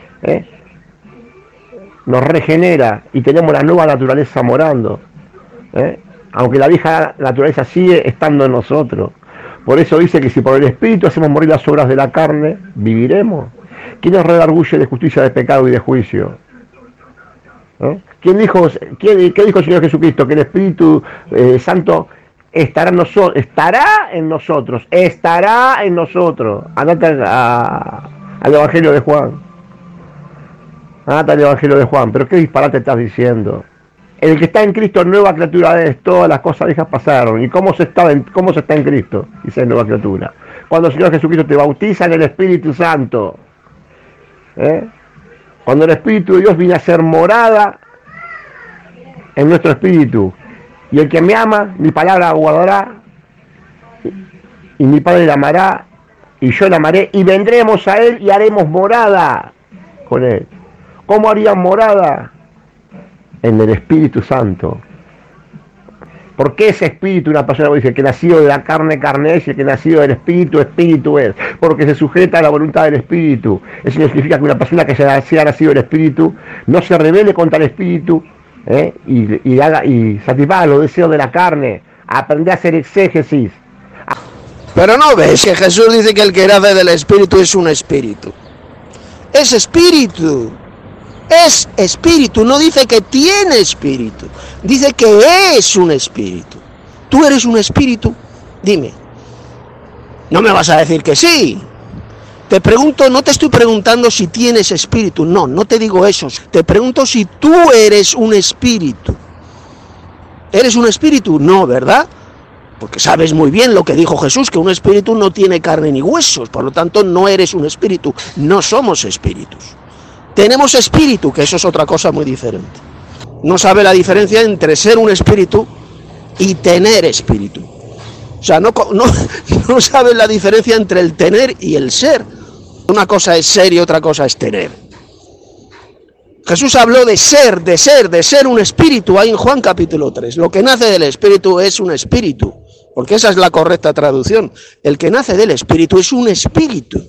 nos regenera y tenemos la nueva naturaleza morando. Aunque la vieja naturaleza sigue estando en nosotros. Por eso dice que si por el Espíritu hacemos morir las obras de la carne, viviremos. ¿Quién nos redarguye de justicia, de pecado y de juicio? ¿Qué dijo el Señor Jesucristo? Que el Espíritu Santo estará en nosotros. Andate al Evangelio de Juan. Pero qué disparate estás diciendo. El que está en Cristo, nueva criatura es. Todas las cosas viejas pasaron. ¿Y cómo se está en Cristo? Dice nueva criatura. Cuando el Señor Jesucristo te bautiza en el Espíritu Santo. Cuando el Espíritu de Dios viene a ser morada en nuestro espíritu. Y el que me ama, mi palabra guardará, y mi Padre la amará, y yo la amaré, y vendremos a él y haremos morada con él. ¿Cómo harían morada? En el Espíritu Santo. ¿Por qué ese espíritu? Una persona dice que nacido de la carne, carne es, y el que nacido del espíritu, espíritu es. Porque se sujeta a la voluntad del espíritu. Eso significa que una persona que sea nacido del espíritu no se rebele contra el espíritu, y satisfaga los deseos de la carne. Aprende a hacer exégesis. Pero no ves que Jesús dice que el que nace del espíritu es un espíritu. Es espíritu. Es espíritu, no dice que tiene espíritu, dice que es un espíritu. ¿Tú eres un espíritu? Dime. No me vas a decir que sí. Te pregunto, no te estoy preguntando si tienes espíritu, no te digo eso. Te pregunto si tú eres un espíritu. ¿Eres un espíritu? No, ¿verdad? Porque sabes muy bien lo que dijo Jesús, que un espíritu no tiene carne ni huesos, por lo tanto no eres un espíritu, no somos espíritus. Tenemos espíritu, que eso es otra cosa muy diferente. No sabe la diferencia entre ser un espíritu y tener espíritu. O sea, no sabe la diferencia entre el tener y el ser. Una cosa es ser y otra cosa es tener. Jesús habló de ser un espíritu, ahí en Juan capítulo 3. Lo que nace del espíritu es un espíritu, porque esa es la correcta traducción. El que nace del espíritu es un espíritu.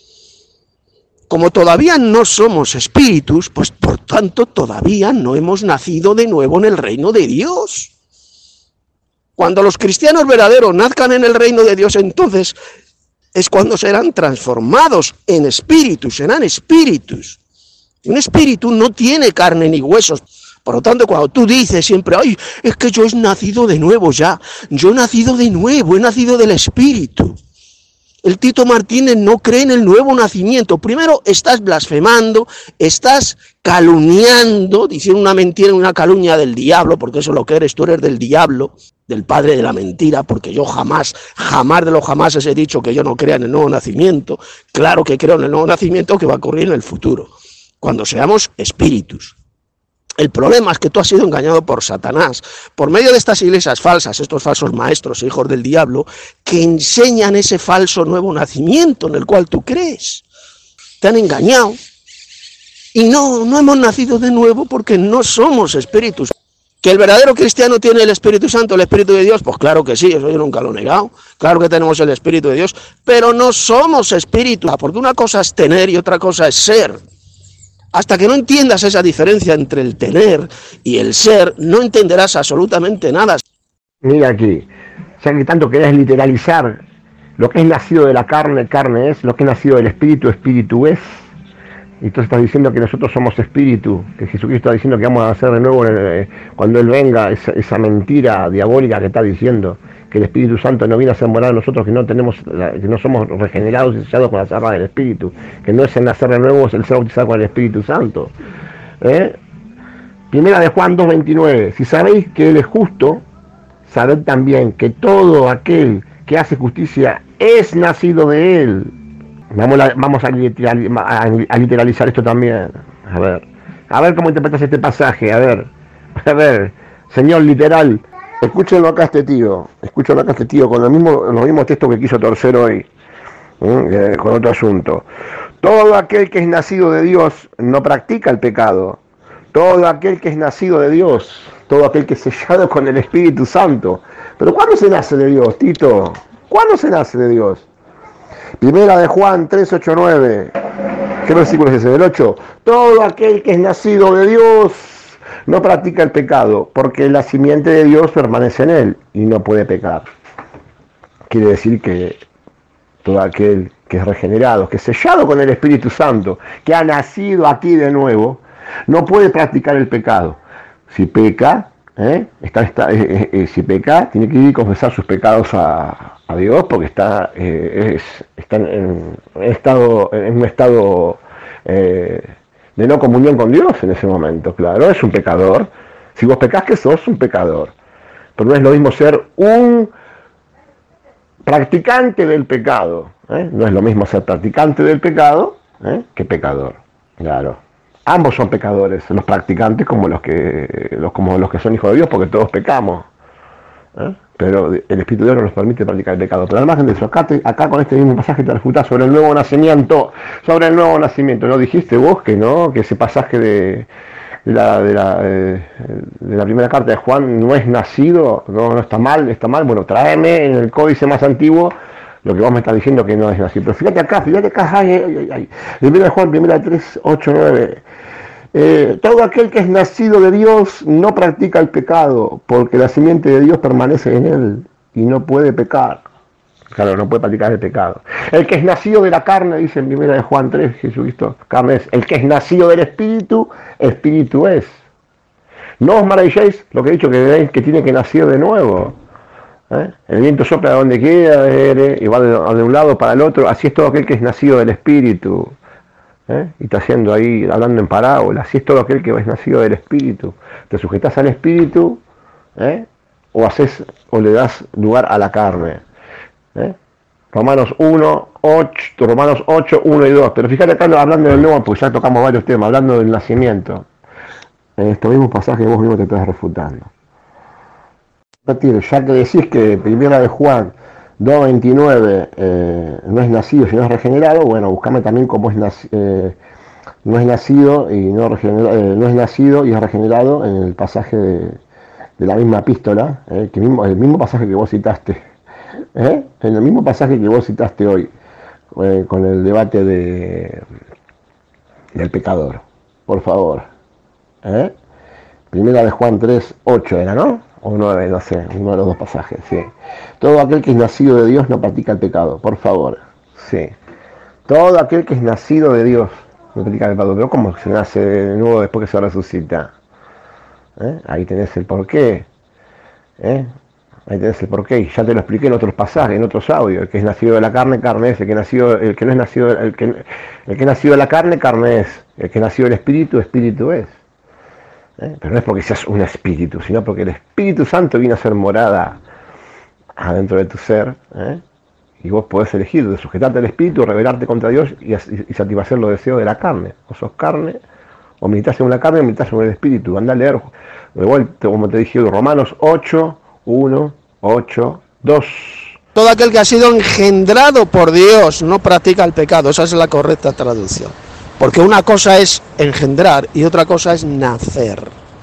Como todavía no somos espíritus, pues por tanto todavía no hemos nacido de nuevo en el reino de Dios. Cuando los cristianos verdaderos nazcan en el reino de Dios, entonces es cuando serán transformados en espíritus, serán espíritus. Un espíritu no tiene carne ni huesos. Por lo tanto, cuando tú dices siempre, ay, es que yo he nacido de nuevo ya, yo he nacido de nuevo, he nacido del espíritu. El Tito Martínez no cree en el nuevo nacimiento. Primero, estás blasfemando, estás calumniando, diciendo una mentira y una calumnia del diablo, porque eso es lo que eres, tú eres del diablo, del padre de la mentira, porque yo jamás de los jamases he dicho que yo no crea en el nuevo nacimiento. Claro que creo en el nuevo nacimiento que va a ocurrir en el futuro, cuando seamos espíritus. El problema es que tú has sido engañado por Satanás, por medio de estas iglesias falsas, estos falsos maestros, hijos del diablo, que enseñan ese falso nuevo nacimiento en el cual tú crees. Te han engañado y no hemos nacido de nuevo porque no somos espíritus. ¿Que el verdadero cristiano tiene el Espíritu Santo, el Espíritu de Dios? Pues claro que sí, eso yo nunca lo he negado. Claro que tenemos el Espíritu de Dios, pero no somos espíritus, porque una cosa es tener y otra cosa es ser. Hasta que no entiendas esa diferencia entre el tener y el ser, no entenderás absolutamente nada. Mira aquí, ya que tanto querés literalizar lo que es nacido de la carne, carne es, lo que es nacido del espíritu, espíritu es. Y tú estás diciendo que nosotros somos espíritu, que Jesucristo está diciendo que vamos a nacer de nuevo cuando Él venga, esa mentira diabólica que está diciendo, que el Espíritu Santo no viene a ser morar en nosotros, que no somos regenerados y sellados con la sangre del Espíritu, que no es el nacer de nuevo, es el ser bautizado con el Espíritu Santo. Primera de Juan 2:29, si sabéis que Él es justo, sabed también que todo aquel que hace justicia es nacido de Él. Vamos a literalizar esto también. A ver cómo interpretas este pasaje. A ver, señor literal, escúchenlo acá a este tío, con los mismos textos que quiso torcer hoy, con otro asunto. Todo aquel que es nacido de Dios no practica el pecado. Todo aquel que es nacido de Dios, todo aquel que es sellado con el Espíritu Santo. Pero ¿cuándo se nace de Dios, Tito? ¿Cuándo se nace de Dios? Primera de Juan 3, 8, 9. ¿Qué versículo es ese? Del 8. Todo aquel que es nacido de Dios no practica el pecado, porque la simiente de Dios permanece en él y no puede pecar. Quiere decir que todo aquel que es regenerado, que es sellado con el Espíritu Santo, que ha nacido aquí de nuevo, no puede practicar el pecado. Si peca, si peca, tiene que ir y confesar sus pecados a Dios, porque está en un estado de no comunión con Dios en ese momento. Claro, es un pecador. Si vos pecás, que sos un pecador. Pero no es lo mismo ser un practicante del pecado. No es lo mismo ser practicante del pecado que pecador. Claro. Ambos son pecadores, los practicantes como los que son hijos de Dios, porque todos pecamos. pero el Espíritu de Dios no nos permite practicar el pecado. Pero al margen de eso, acá con este mismo pasaje te refutás sobre el nuevo nacimiento. Sobre el nuevo nacimiento. ¿No dijiste vos que no? Que ese pasaje de la primera carta de Juan no es nacido, no está mal, bueno, tráeme en el códice más antiguo lo que vos me estás diciendo que no es nacido. Pero fíjate acá, ay. Primera de Juan, primera 3, 8, 9. Todo aquel que es nacido de Dios no practica el pecado, porque la simiente de Dios permanece en él y no puede pecar. Claro, no puede practicar el pecado. El que es nacido de la carne, dice en primera de Juan 3, Jesucristo, carne es. El que es nacido del Espíritu, Espíritu es. No os maravilléis lo que he dicho, que tiene que nacer de nuevo. El viento sopla de donde quiera y va de un lado para el otro. Así es todo aquel que es nacido del Espíritu. Y está haciendo ahí, hablando en parábola. Así es todo aquel que es nacido del Espíritu. Te sujetas al Espíritu, o le das lugar a la carne. Romanos 8, 1 y 2. Pero fíjate acá hablando del nuevo, pues ya tocamos varios temas, hablando del nacimiento. En este mismo pasaje vos mismo te estás refutando. Ya que decís que primera de Juan 2:29 no es nacido sino es regenerado, bueno, buscame también cómo no es nacido y no es nacido y es regenerado en el pasaje de la misma epístola, el mismo pasaje que vos citaste, en el mismo pasaje que vos citaste hoy, con el debate del pecador, por favor. Primera de Juan 3:8 era, ¿no? O 9, no sé, uno de los dos pasajes, sí. Todo aquel que es nacido de Dios no practica el pecado, por favor, sí. Todo aquel que es nacido de Dios no practica el pecado, pero ¿cómo se nace de nuevo después que se resucita? Ahí tenés el porqué, Ahí tenés el porqué, y ya te lo expliqué en otros pasajes, en otros audios. El que es nacido de la carne, carne es. El que no es nacido, el que es nacido de la carne, carne es. El que es nacido del Espíritu, Espíritu es. Pero no es porque seas un espíritu, sino porque el Espíritu Santo viene a ser morada adentro de tu ser, y vos podés elegir de sujetarte al Espíritu, rebelarte contra Dios y satisfacer los deseos de la carne. O sos carne, o militas en la carne, o militas en el Espíritu. Andá a leer, de vuelta, como te dije, Romanos 8, 1, 8, 2. Todo aquel que ha sido engendrado por Dios no practica el pecado. Esa es la correcta traducción. Porque una cosa es engendrar y otra cosa es nacer.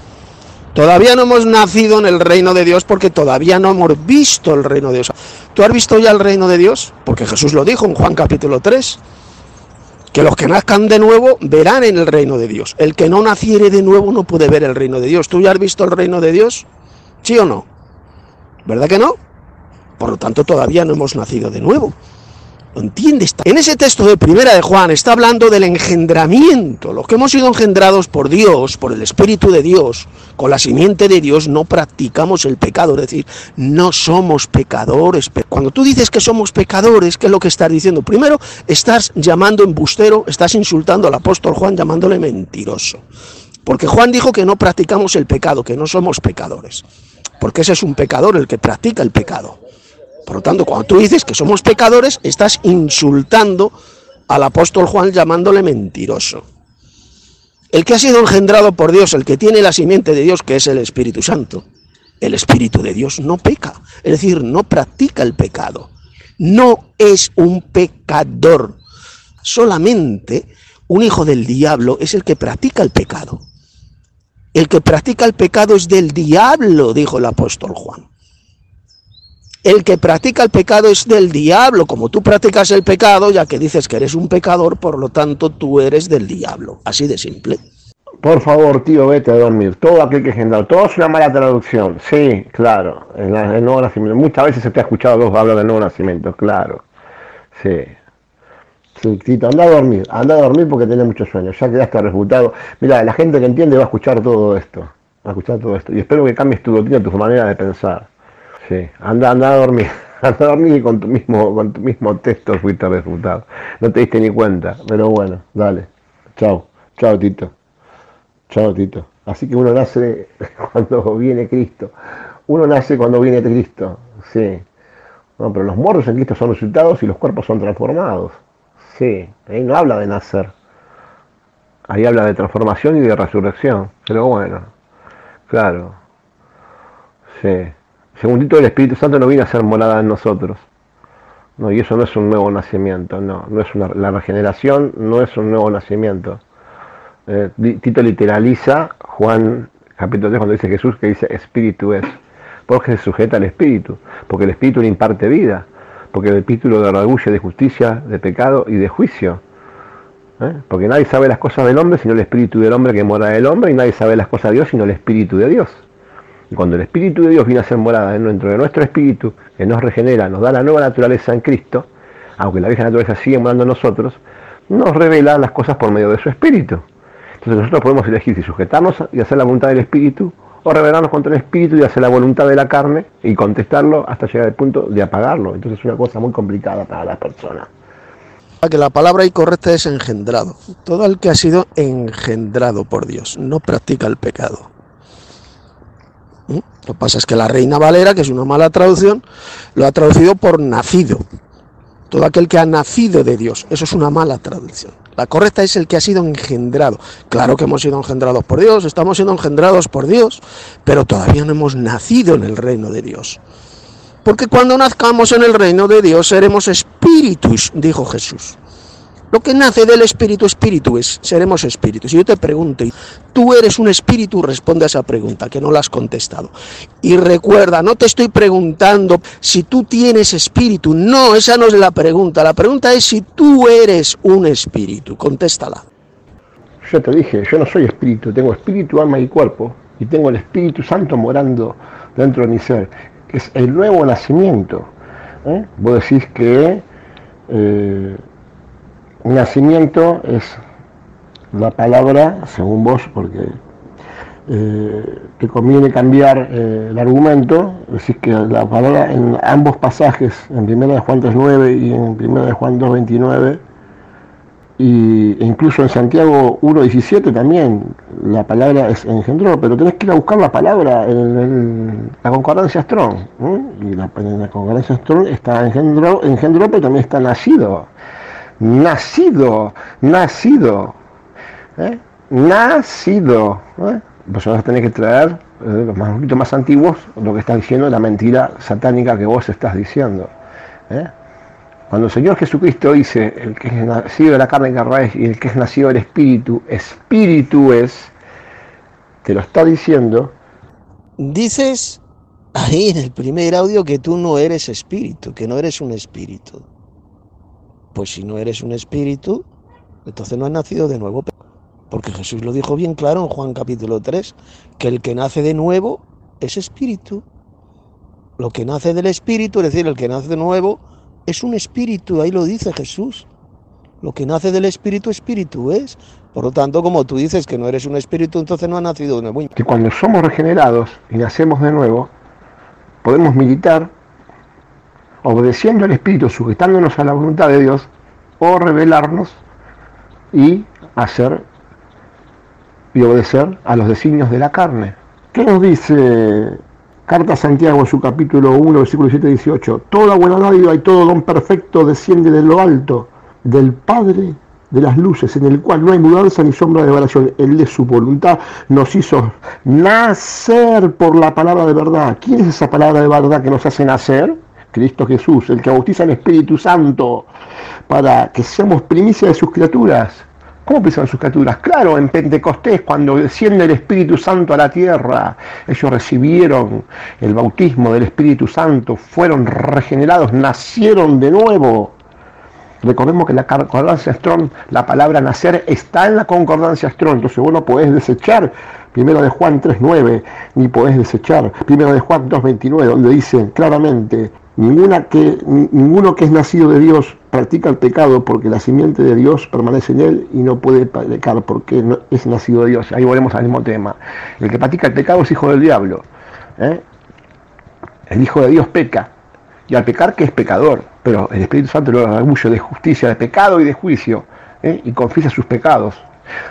Todavía no hemos nacido en el reino de Dios porque todavía no hemos visto el reino de Dios. ¿Tú has visto ya el reino de Dios? Porque Jesús lo dijo en Juan capítulo 3. Que los que nazcan de nuevo verán en el reino de Dios. El que no naciere de nuevo no puede ver el reino de Dios. ¿Tú ya has visto el reino de Dios? ¿Sí o no? ¿Verdad que no? Por lo tanto, todavía no hemos nacido de nuevo. ¿Lo entiendes? En ese texto de primera de Juan está hablando del engendramiento. Los que hemos sido engendrados por Dios, por el Espíritu de Dios, con la simiente de Dios, no practicamos el pecado. Es decir, no somos pecadores. Cuando tú dices que somos pecadores, ¿qué es lo que estás diciendo? Primero, estás llamando embustero, estás insultando al apóstol Juan llamándole mentiroso. Porque Juan dijo que no practicamos el pecado, que no somos pecadores. Porque ese es un pecador el que practica el pecado. Por lo tanto, cuando tú dices que somos pecadores, estás insultando al apóstol Juan llamándole mentiroso. El que ha sido engendrado por Dios, el que tiene la simiente de Dios, que es el Espíritu Santo, el Espíritu de Dios no peca, es decir, no practica el pecado. No es un pecador. Solamente un hijo del diablo es el que practica el pecado. El que practica el pecado es del diablo, dijo el apóstol Juan. El que practica el pecado es del diablo. Como tú practicas el pecado, ya que dices que eres un pecador, por lo tanto tú eres del diablo. Así de simple. Por favor, tío, vete a dormir. Todo aquel que es engendrado. Todo es una mala traducción. Sí, claro. El nuevo nacimiento. Muchas veces se te ha escuchado a vos hablar del nuevo nacimiento. Claro. Sí. Sí, Tito, anda a dormir porque tenés mucho sueño. Ya quedaste refutado. Mira, la gente que entiende va a escuchar todo esto. Va a escuchar todo esto. Y espero que cambies tu doctrina, tu manera de pensar. Sí, anda a dormir y con tu mismo texto fuiste refutado. No te diste ni cuenta, pero bueno, dale. Chao Tito. Así que uno nace cuando viene Cristo. Sí. No, pero los muertos en Cristo son resucitados y los cuerpos son transformados. Sí, ahí no habla de nacer. Ahí habla de transformación y de resurrección. Pero bueno, claro. Sí. Segundito, el Espíritu Santo no viene a ser morada en nosotros. No, y eso no es un nuevo nacimiento, no es la regeneración no es un nuevo nacimiento. Tito literaliza Juan capítulo 3 cuando dice Jesús, que dice Espíritu es, porque se sujeta al Espíritu, porque el Espíritu le imparte vida, porque el Espíritu lo redarguye de justicia, de pecado y de juicio. Porque nadie sabe las cosas del hombre sino el Espíritu del hombre que mora en el hombre, y nadie sabe las cosas de Dios sino el Espíritu de Dios. Y cuando el Espíritu de Dios viene a ser morada dentro de nuestro espíritu, que nos regenera, nos da la nueva naturaleza en Cristo, aunque la vieja naturaleza sigue morando en nosotros, nos revela las cosas por medio de su Espíritu. Entonces nosotros podemos elegir si sujetarnos y hacer la voluntad del Espíritu, o rebelarnos contra el Espíritu y hacer la voluntad de la carne y contestarlo hasta llegar al punto de apagarlo. Entonces es una cosa muy complicada para las personas. Que la palabra incorrecta es engendrado. Todo el que ha sido engendrado por Dios no practica el pecado. Lo que pasa es que la Reina Valera, que es una mala traducción, lo ha traducido por nacido. Todo aquel que ha nacido de Dios, eso es una mala traducción. La correcta es el que ha sido engendrado. Claro que hemos sido engendrados por Dios, estamos siendo engendrados por Dios, pero todavía no hemos nacido en el reino de Dios. Porque cuando nazcamos en el reino de Dios seremos espíritus, dijo Jesús. Lo que nace del espíritu, espíritu es, seremos espíritus. Y yo te pregunto, ¿tú eres un espíritu? Responde a esa pregunta, que no la has contestado. Y recuerda, no te estoy preguntando si tú tienes espíritu. No, esa no es la pregunta. La pregunta es si tú eres un espíritu. Contéstala. Yo te dije, yo no soy espíritu, tengo espíritu, alma y cuerpo. Y tengo el Espíritu Santo morando dentro de mi ser. Es el nuevo nacimiento. Vos decís que nacimiento es la palabra, según vos, porque te conviene cambiar el argumento. Decís que la palabra en ambos pasajes, en 1 Juan 3.9 y en 1 Juan 2.29, e incluso en Santiago 1.17 también la palabra es engendró, pero tenés que ir a buscar la palabra en la concordancia Strong, y en la concordancia Strong está engendró, pero también está nacido, pues vas a tener que traer los un poquito más antiguos lo que está diciendo la mentira satánica que vos estás diciendo. Cuando el Señor Jesucristo dice, el que es nacido de la carne y carne y el que es nacido del Espíritu, Espíritu es, te lo está diciendo. Dices ahí en el primer audio que tú no eres espíritu, que no eres un espíritu. Pues si no eres un espíritu, entonces no has nacido de nuevo. Porque Jesús lo dijo bien claro en Juan capítulo 3, que el que nace de nuevo es espíritu. Lo que nace del espíritu, es decir, el que nace de nuevo, es un espíritu, ahí lo dice Jesús. Lo que nace del espíritu, espíritu es. Por lo tanto, como tú dices que no eres un espíritu, entonces no has nacido de nuevo. Que cuando somos regenerados y nacemos de nuevo, podemos militar obedeciendo al Espíritu, sujetándonos a la voluntad de Dios, o rebelarnos y hacer y obedecer a los designios de la carne. ¿Qué nos dice Carta a Santiago en su capítulo 1, versículo 7-18? Toda buena dádiva y todo don perfecto desciende de lo alto, del Padre de las luces, en el cual no hay mudanza ni sombra de variación. Él de su voluntad nos hizo nacer por la palabra de verdad. ¿Quién es esa palabra de verdad que nos hace nacer? Cristo Jesús, el que bautiza en Espíritu Santo, para que seamos primicia de sus criaturas. ¿Cómo piensan sus criaturas? Claro, en Pentecostés, cuando desciende el Espíritu Santo a la tierra, ellos recibieron el bautismo del Espíritu Santo, fueron regenerados, nacieron de nuevo. Recordemos que la concordancia Strong, la palabra nacer está en la concordancia Strong, entonces vos no podés desechar 1 Juan 3.9, ni podés desechar 1 Juan 2.29, donde dice claramente, ninguno que es nacido de Dios practica el pecado, porque la simiente de Dios permanece en él y no puede pecar porque no es nacido de Dios. Ahí volvemos al mismo tema. El que practica el pecado es hijo del diablo. El hijo de Dios peca, y al pecar que es pecador, pero el Espíritu Santo lo orgullo de justicia, de pecado y de juicio, y confiesa sus pecados.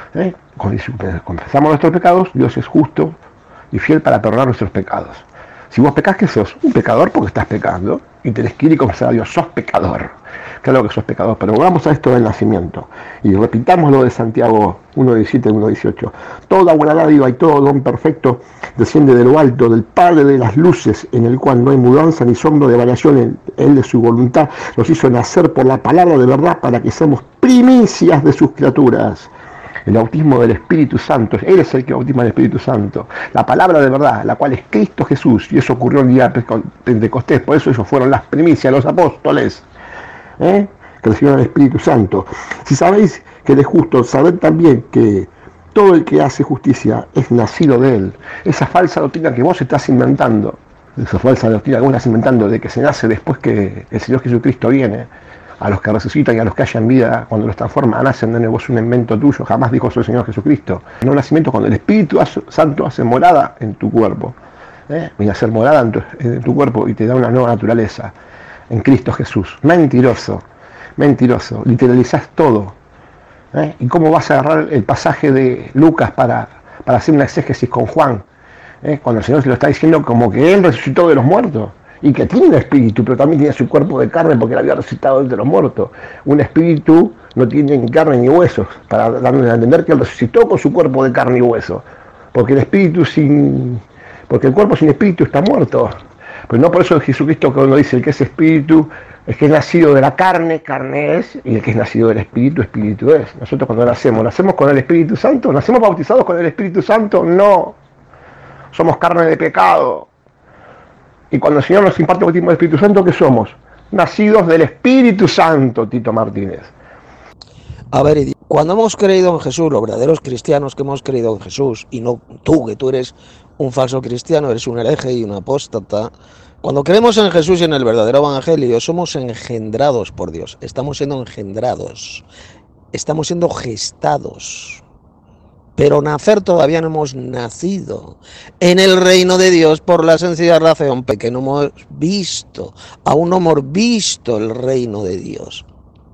Cuando confesamos nuestros pecados, Dios es justo y fiel para perdonar nuestros pecados. Si vos pecás, ¿qué sos? Un pecador porque estás pecando y tenés que ir y confesar a Dios, sos pecador. Claro que sos pecador, pero vamos a esto del nacimiento y repitamos lo de Santiago 1:17 y 1:18. Toda buena dádiva y todo don perfecto desciende de lo alto, del Padre de las luces, en el cual no hay mudanza ni sombra de variación. Él de su voluntad nos hizo nacer por la palabra de verdad para que seamos primicias de sus criaturas. El bautismo del Espíritu Santo, Él es el que bautisma del Espíritu Santo. La palabra de verdad, la cual es Cristo Jesús, y eso ocurrió el día de Pentecostés, por eso ellos fueron las primicias, los apóstoles, que recibieron el Espíritu Santo. Si sabéis que Él es justo, sabed también que todo el que hace justicia es nacido de Él. Esa falsa doctrina que vos estás inventando, esa falsa doctrina que vos estás inventando de que se nace después que el Señor Jesucristo viene, a los que resucitan y a los que hayan vida, cuando los transforma, nacen de nuevo, es un invento tuyo, jamás dijo eso el Señor Jesucristo. No, un nacimiento cuando el Espíritu Santo hace morada en tu cuerpo, viene a hacer morada en tu cuerpo y te da una nueva naturaleza en Cristo Jesús. Mentiroso, mentiroso, literalizás todo. ¿Y cómo vas a agarrar el pasaje de Lucas para hacer una exégesis con Juan? Cuando el Señor se lo está diciendo como que Él resucitó de los muertos. Y que tiene un espíritu, pero también tiene su cuerpo de carne porque él había resucitado entre los muertos. Un espíritu no tiene ni carne ni huesos, para darnos a entender que él resucitó con su cuerpo de carne y hueso. Porque el cuerpo sin espíritu está muerto. Pero no por eso Jesucristo cuando dice el que es espíritu, es que es nacido de la carne, carne es, y el que es nacido del espíritu, espíritu es. Nosotros cuando nacemos con el Espíritu Santo, ¿nacemos bautizados con el Espíritu Santo? No. Somos carne de pecado. Y cuando el Señor nos imparte el bautismo del Espíritu Santo, ¿qué somos? Nacidos del Espíritu Santo, Tito Martínez. A ver, cuando hemos creído en Jesús, los verdaderos cristianos que hemos creído en Jesús, y no tú, que tú eres un falso cristiano, eres un hereje y un apóstata, cuando creemos en Jesús y en el verdadero evangelio, somos engendrados por Dios, estamos siendo engendrados, estamos siendo gestados. Pero nacer todavía no hemos nacido en el reino de Dios por la sencilla razón que no hemos visto, aún no hemos visto el reino de Dios.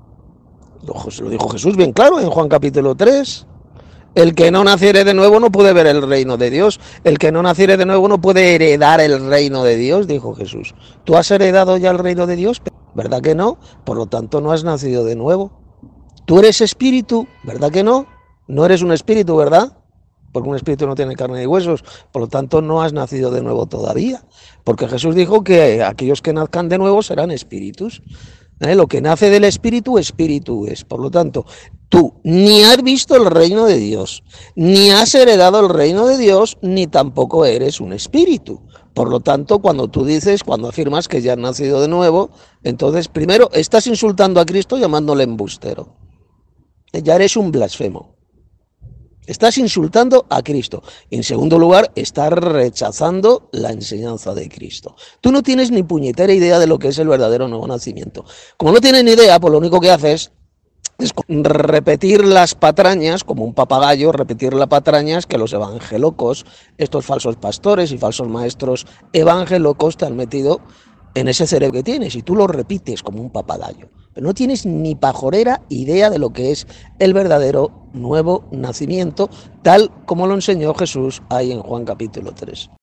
Lo dijo Jesús bien claro en Juan capítulo 3. El que no naciere de nuevo no puede ver el reino de Dios. El que no naciere de nuevo no puede heredar el reino de Dios, dijo Jesús. ¿Tú has heredado ya el reino de Dios? ¿Verdad que no? Por lo tanto no has nacido de nuevo. ¿Tú eres espíritu? ¿Verdad que no? No eres un espíritu, ¿verdad? Porque un espíritu no tiene carne y huesos, por lo tanto no has nacido de nuevo todavía. Porque Jesús dijo que aquellos que nazcan de nuevo serán espíritus. Lo que nace del espíritu, espíritu es. Por lo tanto, tú ni has visto el reino de Dios, ni has heredado el reino de Dios, ni tampoco eres un espíritu. Por lo tanto, cuando afirmas que ya has nacido de nuevo, entonces primero estás insultando a Cristo llamándole embustero. Ya eres un blasfemo. Estás insultando a Cristo. Y en segundo lugar, estás rechazando la enseñanza de Cristo. Tú no tienes ni puñetera idea de lo que es el verdadero nuevo nacimiento. Como no tienes ni idea, pues lo único que haces es repetir las patrañas, como un papagayo, repetir las patrañas que los evangelocos, estos falsos pastores y falsos maestros evangelocos te han metido en ese cerebro que tienes, y tú lo repites como un papagayo. Pero no tienes ni pajorera idea de lo que es el verdadero nuevo nacimiento, tal como lo enseñó Jesús ahí en Juan capítulo 3.